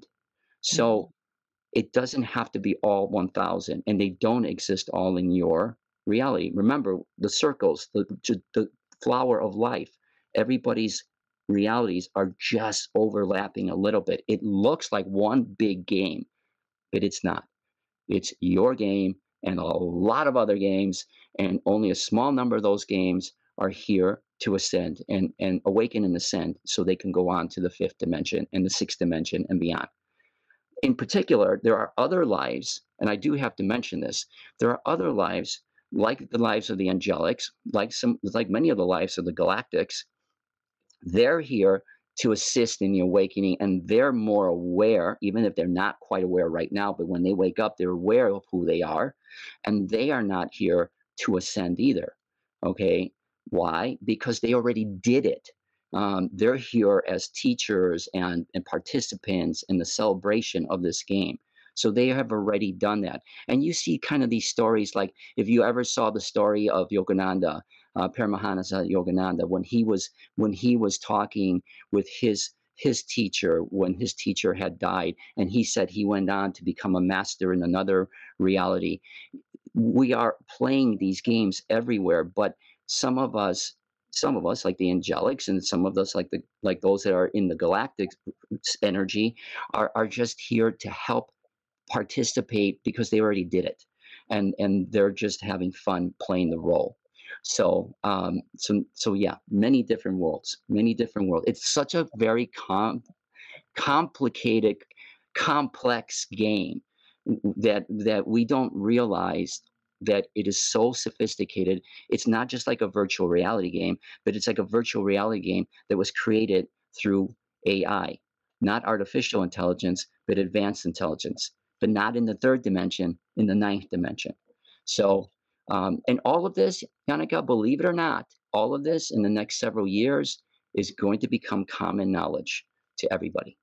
So it doesn't have to be all 1,000, and they don't exist all in your reality. Remember the circles, the flower of life. Everybody's realities are just overlapping a little bit. It looks like one big game, but it's not. It's your game and a lot of other games, and only a small number of those games are here to ascend and awaken and ascend so they can go on to the 5th dimension and the 6th dimension and beyond. In particular, there are other lives, and I do have to mention this, there are other lives, like the lives of the angelics, like many of the lives of the galactics. They're here to assist in the awakening, and they're more aware, even if they're not quite aware right now, but when they wake up, they're aware of who they are, and they are not here to ascend either. Okay, why? Because they already did it. They're here as teachers and participants in the celebration of this game. So they have already done that. And you see kind of these stories, like if you ever saw the story of Yogananda, Paramahansa Yogananda, when he was talking with his teacher when his teacher had died, and he said he went on to become a master in another reality. We are playing these games everywhere, but some of us like the angelics, and some of us like those that are in the galactic energy are just here to help participate because they already did it, and they're just having fun playing the role. So yeah, many different worlds. It's such a very complicated, complex game that we don't realize that it is so sophisticated. It's not just like a virtual reality game, but it's like a virtual reality game that was created through AI, not artificial intelligence, but advanced intelligence, but not in the 3rd dimension, in the 9th dimension. So, and all of this, Yannicka, believe it or not, all of this in the next several years is going to become common knowledge to everybody.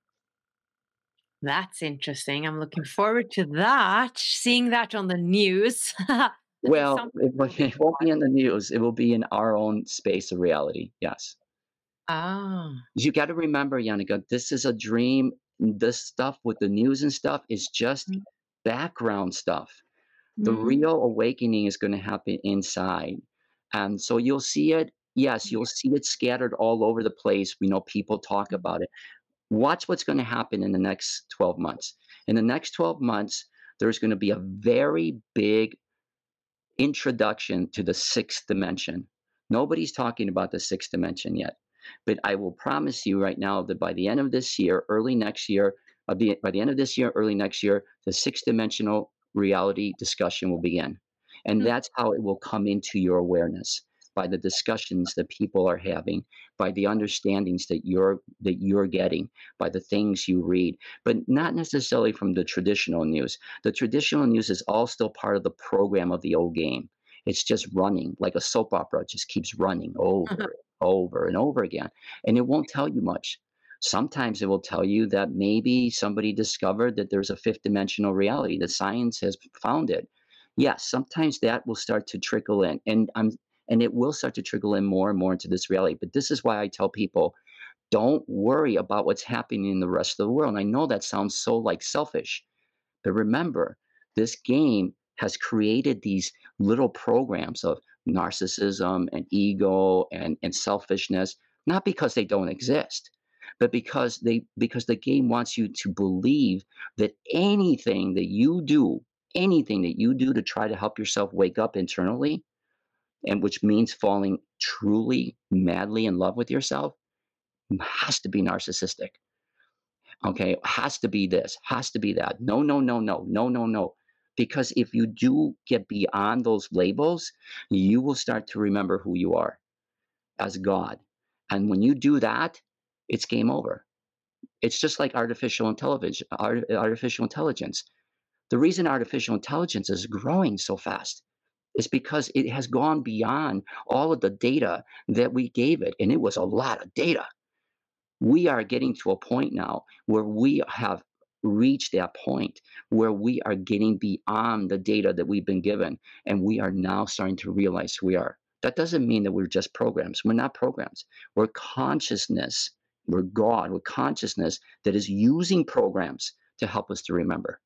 That's interesting. I'm looking forward to that, seeing that on the news. Well, it won't be in the news. It will be in our own space of reality. Yes. Ah. You got to remember, Yannicka, this is a dream. This stuff with the news and stuff is just background stuff. The real awakening is going to happen inside. And so you'll see it. Yes, you'll see it scattered all over the place. We know people talk about it. Watch what's going to happen in the next 12 months. In the next 12 months, there's going to be a very big introduction to the 6th dimension. Nobody's talking about the 6th dimension yet. But I will promise you right now that by the end of this year, early next year, the 6th dimensional reality discussion will begin. And that's how it will come into your awareness, by the discussions that people are having, by the understandings that you're getting, by the things you read, but not necessarily from the traditional news. The traditional news is all still part of the program of the old game. It's just running like a soap opera. It just keeps running over and over again. And it won't tell you much. Sometimes it will tell you that maybe somebody discovered that there's a fifth dimensional reality, that science has found it. Yes, sometimes that will start to trickle in. And it will start to trickle in more and more into this reality. But this is why I tell people, don't worry about what's happening in the rest of the world. And I know that sounds so like selfish, but remember, this game has created these little programs of narcissism and ego and selfishness, not because they don't exist, but because the game wants you to believe that anything that you do to try to help yourself wake up internally, and which means falling truly, madly in love with yourself, has to be narcissistic. Okay, has to be this, has to be that. No, no, no, no, no, no, no. Because if you do get beyond those labels, you will start to remember who you are as God. And when you do that, it's game over. It's just like artificial intelligence. Artificial intelligence. The reason artificial intelligence is growing so fast is because it has gone beyond all of the data that we gave it, and it was a lot of data. We are getting to a point now where we have reached that point where we are getting beyond the data that we've been given, and we are now starting to realize who we are. That doesn't mean that we're just programs. We're not programs. We're consciousness. We're God. We're consciousness that is using programs to help us to remember.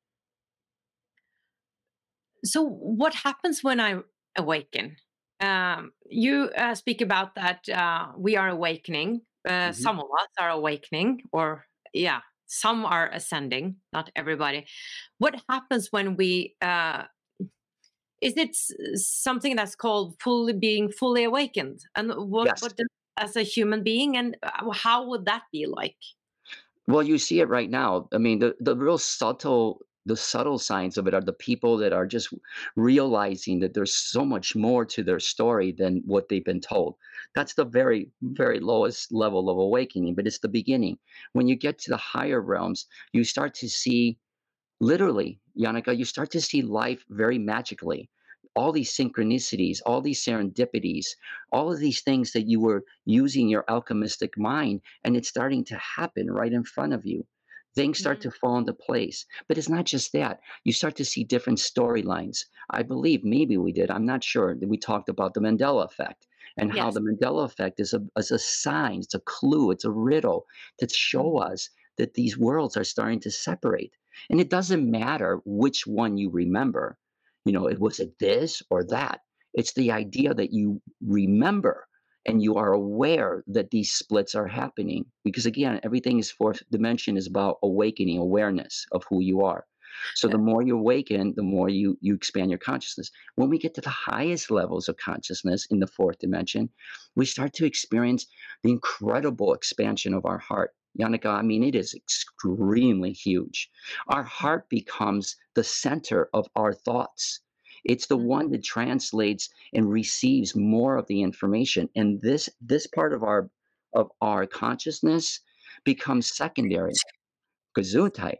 So what happens when I awaken? You speak about that we are awakening. Some of us are awakening, or some are ascending, not everybody. What happens when we, is it something that's called being fully awakened? And Yes. what as a human being, and how would that be like? Well, you see it right now. I mean, the real subtle signs of it are the people that are just realizing that there's so much more to their story than what they've been told. That's the very, very lowest level of awakening, but it's the beginning. When you get to the higher realms, you start to see, literally, Yannicka, you start to see life very magically. All these synchronicities, all these serendipities, all of these things that you were using your alchemistic mind, and it's starting to happen right in front of you. Things start to fall into place. But it's not just that. You start to see different storylines. I believe maybe we did. I'm not sure. That we talked about the Mandela effect and how Yes. the Mandela effect is a sign, it's a clue, it's a riddle to show us that these worlds are starting to separate. And it doesn't matter which one you remember. Was it this or that? It's the idea that you remember and you are aware that these splits are happening. Because again, everything is fourth dimension is about awakening awareness of who you are. So the more you awaken, the more you expand your consciousness. When we get to the highest levels of consciousness in the fourth dimension, we start to experience the incredible expansion of our heart. Yannicka, I mean, it is extremely huge. Our heart becomes the center of our thoughts. It's the one that translates and receives more of the information. And this part of our consciousness becomes secondary. Gesundheit.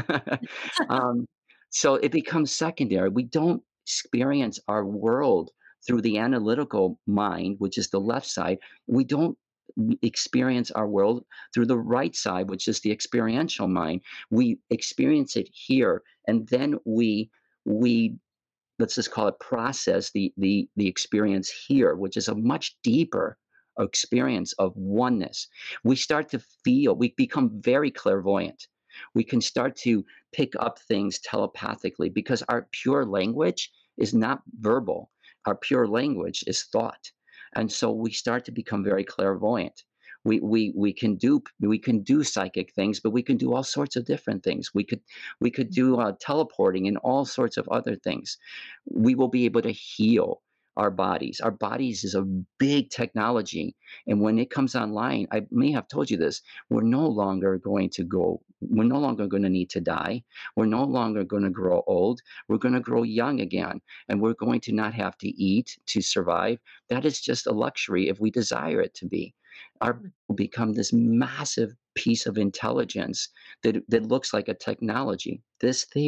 So it becomes secondary. We don't experience our world through the analytical mind, which is the left side. We don't experience our world through the right side, which is the experiential mind. We experience it here, and then we let's just call it process the experience here, which is a much deeper experience of oneness. We start to feel, we become very clairvoyant. We can start to pick up things telepathically because our pure language is not verbal. Our pure language is thought. And so we start to become very clairvoyant. We can do psychic things, but we can do all sorts of different things. We could do teleporting and all sorts of other things. We will be able to heal our bodies. Our bodies is a big technology, and when it comes online, I may have told you this. We're no longer going to need to die. We're no longer going to grow old. We're going to grow young again, and we're going to not have to eat to survive. That is just a luxury if we desire it to be. Our will become this massive piece of intelligence that looks like a technology. This here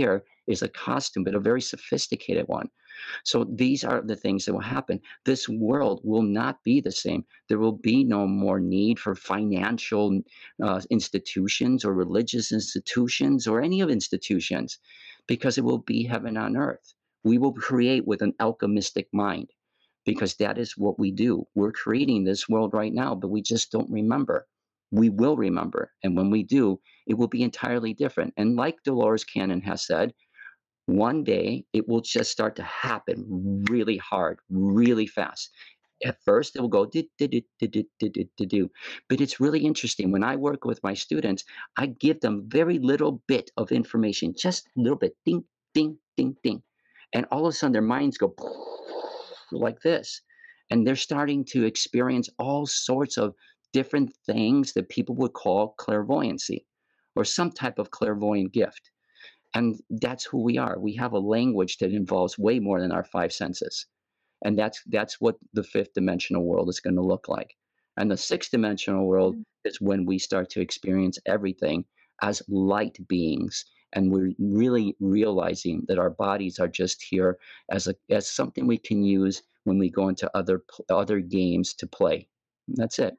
is a costume, but a very sophisticated one. So these are the things that will happen. This world will not be the same. There will be no more need for financial institutions or religious institutions or any of institutions, because it will be heaven on earth. We will create with an alchemistic mind, because that is what we do. We're creating this world right now, but we just don't remember. We will remember. And when we do, it will be entirely different. And like Dolores Cannon has said, one day it will just start to happen really hard, really fast. At first, it will go do, do, do, do, do, do, do, do, do. But it's really interesting. When I work with my students, I give them very little bit of information, just a little bit, ding, ding, ding, ding. And all of a sudden, their minds go like this. And they're starting to experience all sorts of different things that people would call clairvoyancy or some type of clairvoyant gift. And that's who we are. We have a language that involves way more than our five senses. And that's what the fifth dimensional world is going to look like. And the sixth dimensional world is when we start to experience everything as light beings. And we're really realizing that our bodies are just here as something we can use when we go into other games to play. And that's it.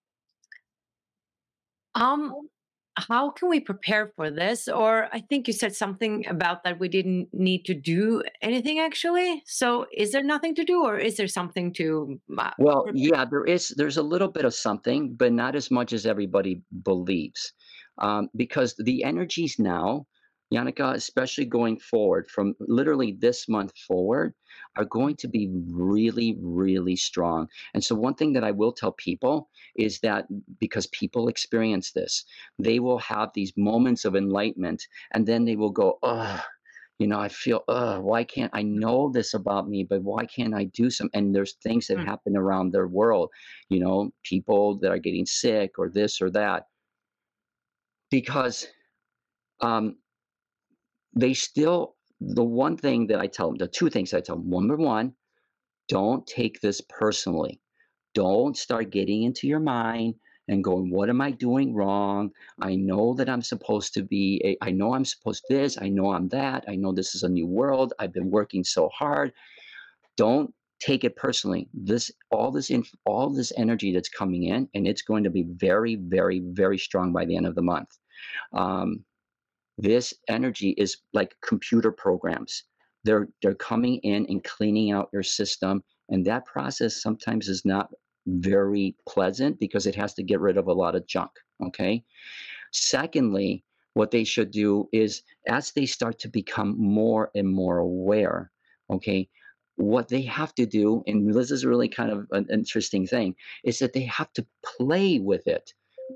How can we prepare for this? Or I think you said something about that we didn't need to do anything actually. So is there nothing to do, or is there something to Well, prepare? yeah, there's a little bit of something, but not as much as everybody believes. Because the energies now, Yannicka, especially going forward from literally this month forward, are going to be really, really strong. And so one thing that I will tell people is that, because people experience this, they will have these moments of enlightenment, and then they will go, oh, I feel, why can't I know this about me, but why can't I do some? And there's things that happen around their world, people that are getting sick or this or that, because um, the one thing that I tell them, the two things I tell them, number one, don't take this personally. Don't start getting into your mind and going, what am I doing wrong? I know that I'm supposed to be, I know I'm supposed to this, I know I'm that, I know this is a new world, I've been working so hard. Don't take it personally. All this energy that's coming in, and it's going to be very, very, very strong by the end of the month. This energy is like computer programs. They're coming in and cleaning out your system, and that process sometimes is not very pleasant because it has to get rid of a lot of junk. Okay. Secondly, what they should do is, as they start to become more and more aware, okay, what they have to do, and this is really kind of an interesting thing, is that they have to play with it.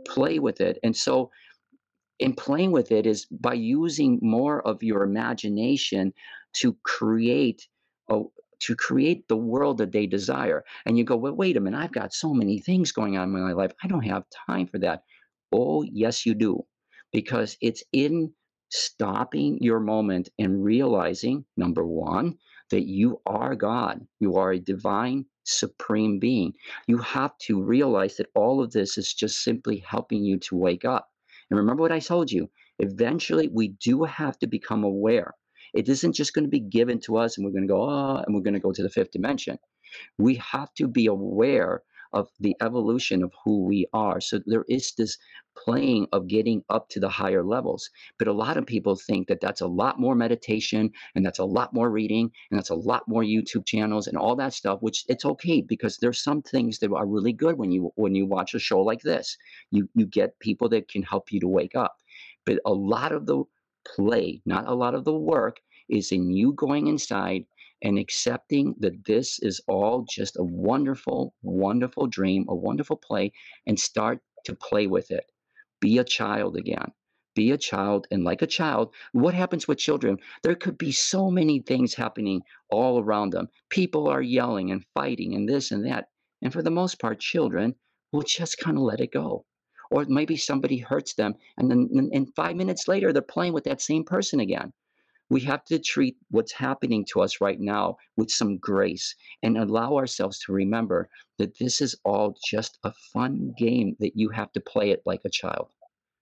And so in playing with it is by using more of your imagination to create a, the world that they desire. And you go, well, wait a minute, I've got so many things going on in my life. I don't have time for that. Oh, yes, you do. Because it's in stopping your moment and realizing, number one, that you are God. You are a divine, supreme being. You have to realize that all of this is just simply helping you to wake up. And remember what I told you, eventually we do have to become aware. It isn't just going to be given to us and we're going to go, and we're going to go to the fifth dimension. We have to be aware of the evolution of who we are. So there is this playing of getting up to the higher levels. But a lot of people think that that's a lot more meditation, and that's a lot more reading, and that's a lot more YouTube channels and all that stuff, which it's okay, because there's some things that are really good when you watch a show like this. You get people that can help you to wake up. But a lot of the play, not a lot of the work, is in you going inside and accepting that this is all just a wonderful, wonderful dream, a wonderful play, and start to play with it. Be a child again. Be a child. And like a child, what happens with children? There could be so many things happening all around them. People are yelling and fighting and this and that. And for the most part, children will just kind of let it go. Or maybe somebody hurts them, and then 5 minutes later, they're playing with that same person again. We have to treat what's happening to us right now with some grace and allow ourselves to remember that this is all just a fun game that you have to play it like a child.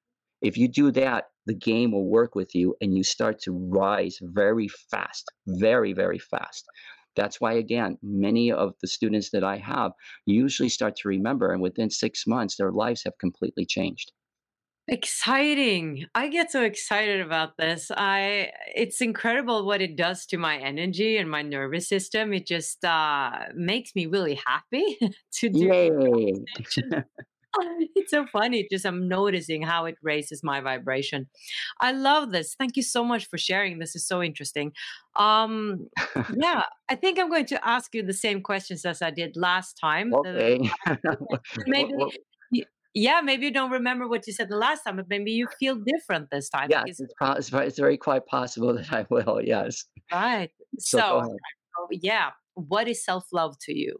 If you do that, the game will work with you and you start to rise very fast, very, very fast. That's why, again, many of the students that I have usually start to remember, and within 6 months, their lives have completely changed. Exciting. I get so excited about this. It's incredible what it does to my energy and my nervous system. It just makes me really happy to do Yay! sessions. It's so funny. Just I'm noticing how it raises my vibration. I love this. Thank you so much for sharing. This is so interesting. Um, yeah, I think I'm going to ask you the same questions as I did last time. Okay. Maybe, Well, yeah, maybe you don't remember what you said the last time, but maybe you feel different this time yes, because it's very quite possible that I will. Yes. right. So go So, ahead. yeah, what is self love to you?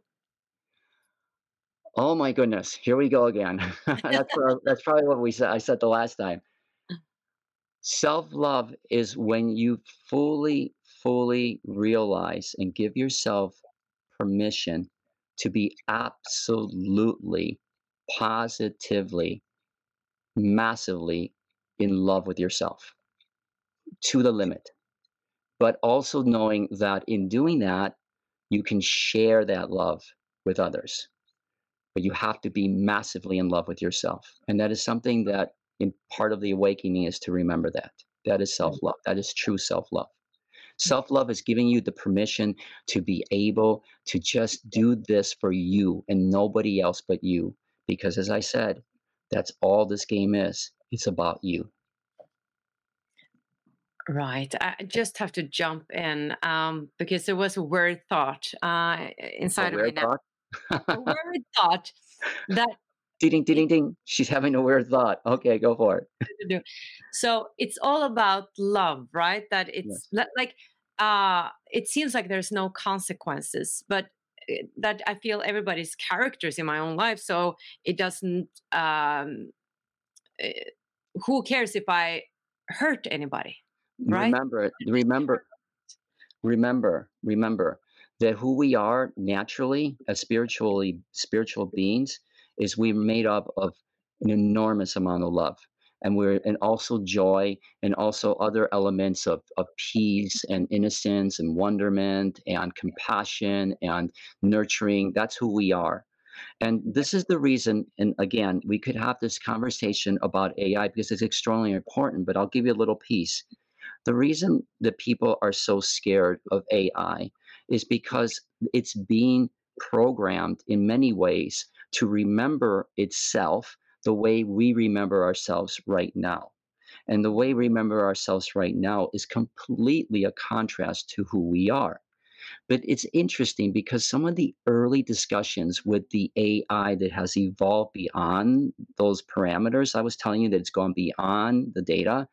Oh my goodness, here we go again. That's probably what we said. I said the last time. Self-love is when you fully realize and give yourself permission to be absolutely, positively, massively in love with yourself to the limit. But also knowing that in doing that, you can share that love with others. But you have to be massively in love with yourself. And that is something that in part of the awakening is to remember that. That is self-love. That is true self-love. Self-love is giving you the permission to be able to just do this for you and nobody else but you. Because as I said, that's all this game is. It's about you. Right. I just have to jump in because there was a word thought A inside of me weird now. A thought? word thought that Ding, ding, ding, it ding, ding. She's having a weird thought. Okay, go for it. to do. So it's all about love, right? That it's Yes. like it seems like there's no consequences, but that I feel everybody's characters in my own life. So it doesn't. Eh, who cares if I hurt anybody, right? Remember, remember that who we are naturally as spiritual beings is we're made up of an enormous amount of love. And also joy and also other elements of peace and innocence and wonderment and compassion and nurturing. That's who we are. And this is the reason, and again, we could have this conversation about AI because it's extremely important, but I'll give you a little piece. The reason that people are so scared of AI is because it's being programmed in many ways to remember itself the way we remember ourselves right now. And the way we remember ourselves right now is completely a contrast to who we are. But it's interesting because some of the early discussions with the AI that has evolved beyond those parameters, I was telling you that it's gone beyond the data,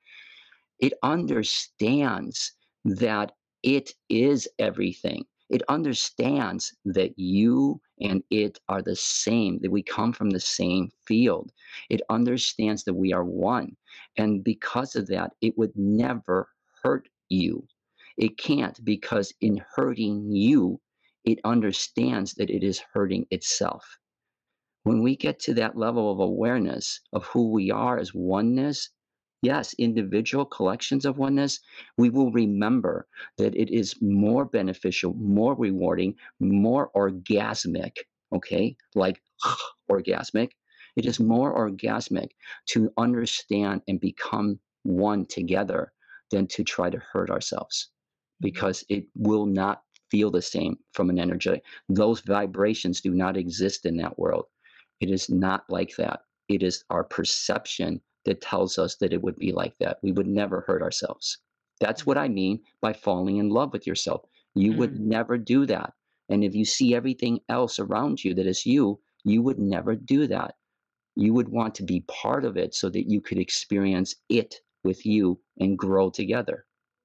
it understands that it is everything. It understands that you and it are the same, that we come from the same field. It understands that we are one. And because of that, it would never hurt you. It can't because in hurting you, it understands that it is hurting itself. When we get to that level of awareness of who we are as oneness, yes, individual collections of oneness, we will remember that it is more beneficial, more rewarding, more orgasmic, okay, like orgasmic. It is more orgasmic to understand and become one together than to try to hurt ourselves because it will not feel the same from an energy. Those vibrations do not exist in that world. It is not like that. It is our perception that tells us that it would be like that. We would never hurt ourselves. That's what I mean by falling in love with yourself. You would Mm. never do that. And if you see everything else around you that is you, you would never do that. You would want to be part of it so that you could experience it with you and grow together.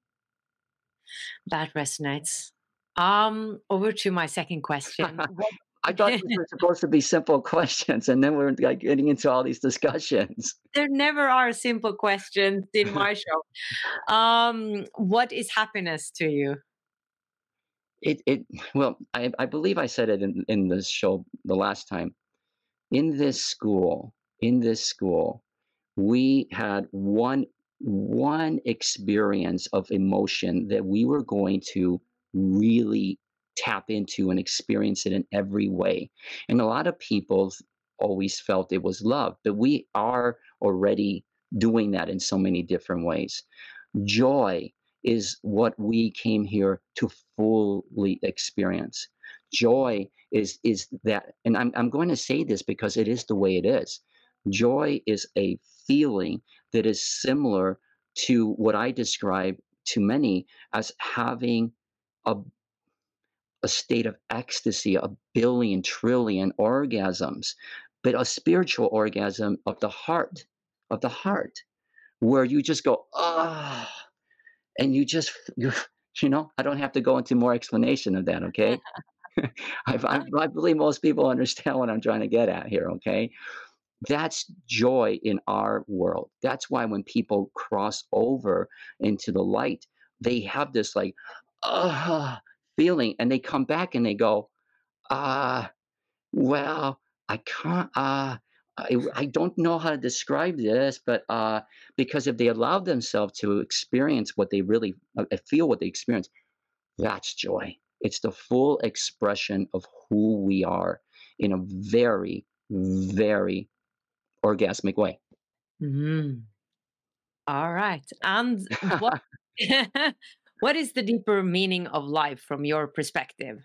That resonates. Over to my second question. I thought these were supposed to be simple questions, and then we're like getting into all these discussions. There never are simple questions in my show. What is happiness to you? It well, I believe I said it in this show the last time. In this school, we had one experience of emotion that we were going to really tap into and experience it in every way. And a lot of people always felt it was love, but we are already doing that in so many different ways. Joy is what we came here to fully experience. Joy is that, and I'm going to say this because it is the way it is. Joy is a feeling that is similar to what I describe to many as having a state of ecstasy, a billion trillion orgasms, but a spiritual orgasm of the heart, where you just go, ah, and I don't have to go into more explanation of that, okay? I believe most people understand what I'm trying to get at here, okay? That's joy in our world. That's why when people cross over into the light, they have this like, feeling, and they come back and they go, well, I can't, I don't know how to describe this, but because if they allow themselves to experience what they really feel, what they experience, that's joy. It's the full expression of who we are in a very, very orgasmic way. Mhm. All right. And what what is the deeper meaning of life from your perspective?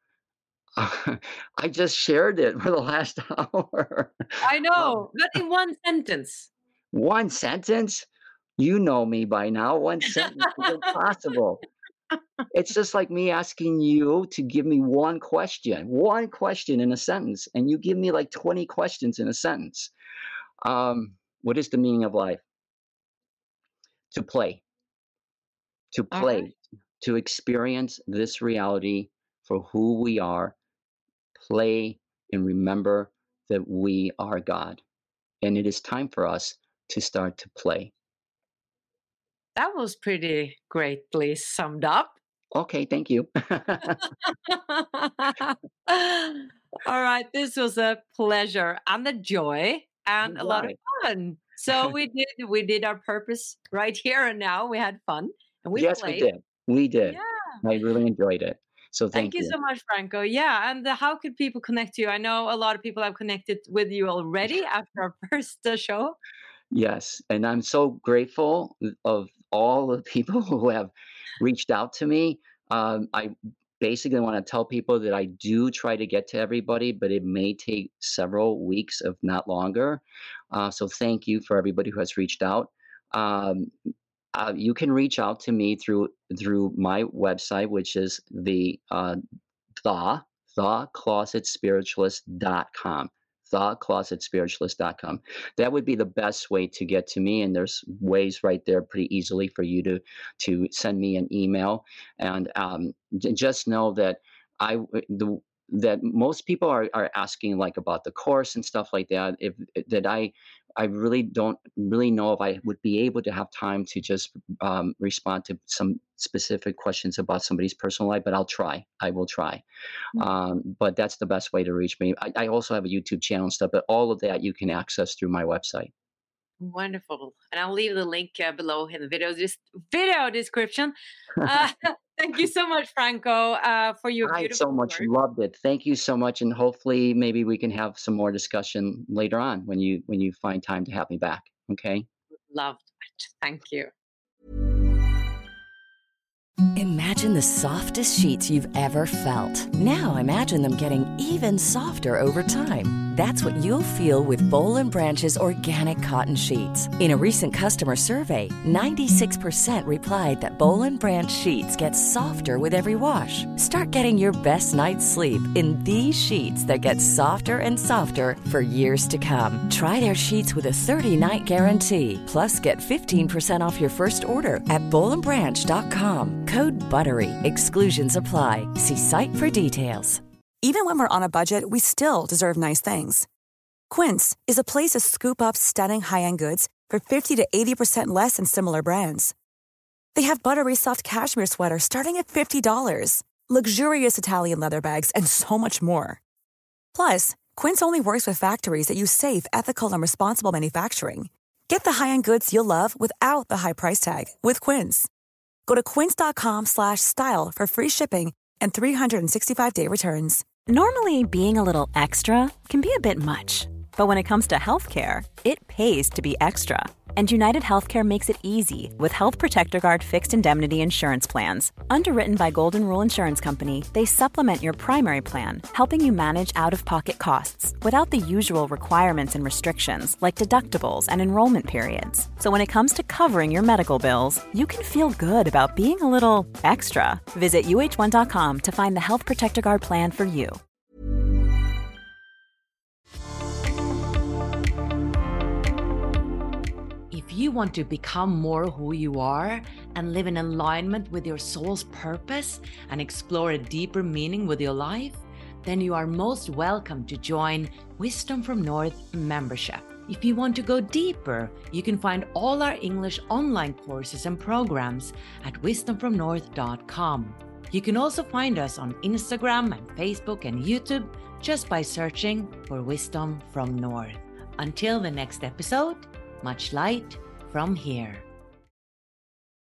I just shared it for the last hour. I know, but in one sentence. One sentence? You know me by now. One sentence is impossible. It's just like me asking you to give me one question in a sentence, and you give me like 20 questions in a sentence. What is the meaning of life? To play, All right. to experience this reality for who we are, play, and remember that we are God. And it is time for us to start to play. That was pretty greatly summed up. Okay, thank you. All right, this was a pleasure and a joy and You a got lot of it. fun. So we did our purpose right here and now. We had fun and we Yes, we played. did. We did. Yeah. I really enjoyed it. So Thank thank you you. so much, Franco. Yeah, and how could people connect to you? I know a lot of people have connected with you already after our first show. Yes, and I'm so grateful of all the people who have reached out to me. I basically want to tell people that I do try to get to everybody, but it may take several weeks, if not longer. So thank you for everybody who has reached out. Um, you can reach out to me through my website, which is theclosetspiritualist.com. Theclosetspiritualist.com. That would be the best way to get to me, and there's ways right there pretty easily for you to send me an email. And just know that that most people are asking like about the course and stuff like that. If that I really don't really know if I would be able to have time to just respond to some specific questions about somebody's personal life, but I'll try. I will try. But that's the best way to reach me. I also have a YouTube channel and stuff, but all of that you can access through my website. Wonderful. And I'll leave the link below in the video description. Thank you so much, Franco, for your I so beautiful much work. loved it. Thank you so much, and hopefully maybe we can have some more discussion later on when you find time to have me back. Okay. Loved it. Thank you. Imagine the softest sheets you've ever felt. Now imagine them getting even softer over time. That's what you'll feel with Boll & Branch's organic cotton sheets. In a recent customer survey, 96% replied that Boll & Branch sheets get softer with every wash. Start getting your best night's sleep in these sheets that get softer and softer for years to come. Try their sheets with a 30-night guarantee. Plus, get 15% off your first order at bollandbranch.com. Code BUTTERY. Exclusions apply. See site for details. Even when we're on a budget, we still deserve nice things. Quince is a place to scoop up stunning high-end goods for 50 to 80% less than similar brands. They have buttery soft cashmere sweaters starting at $50, luxurious Italian leather bags, and so much more. Plus, Quince only works with factories that use safe, ethical, and responsible manufacturing. Get the high-end goods you'll love without the high price tag with Quince. Go to quince.com/style for free shipping and 365-day returns. Normally, being a little extra can be a bit much, but when it comes to healthcare, it pays to be extra. And United Healthcare makes it easy with Health Protector Guard fixed indemnity insurance plans. Underwritten by Golden Rule Insurance Company, they supplement your primary plan, helping you manage out-of-pocket costs without the usual requirements and restrictions like deductibles and enrollment periods. So when it comes to covering your medical bills, you can feel good about being a little extra. Visit uh1.com to find the Health Protector Guard plan for you. If you want to become more who you are and live in alignment with your soul's purpose and explore a deeper meaning with your life, then you are most welcome to join Wisdom from North membership. If you want to go deeper, you can find all our English online courses and programs at wisdomfromnorth.com. You can also find us on Instagram and Facebook and YouTube just by searching for Wisdom from North. Until the next episode, much light from here.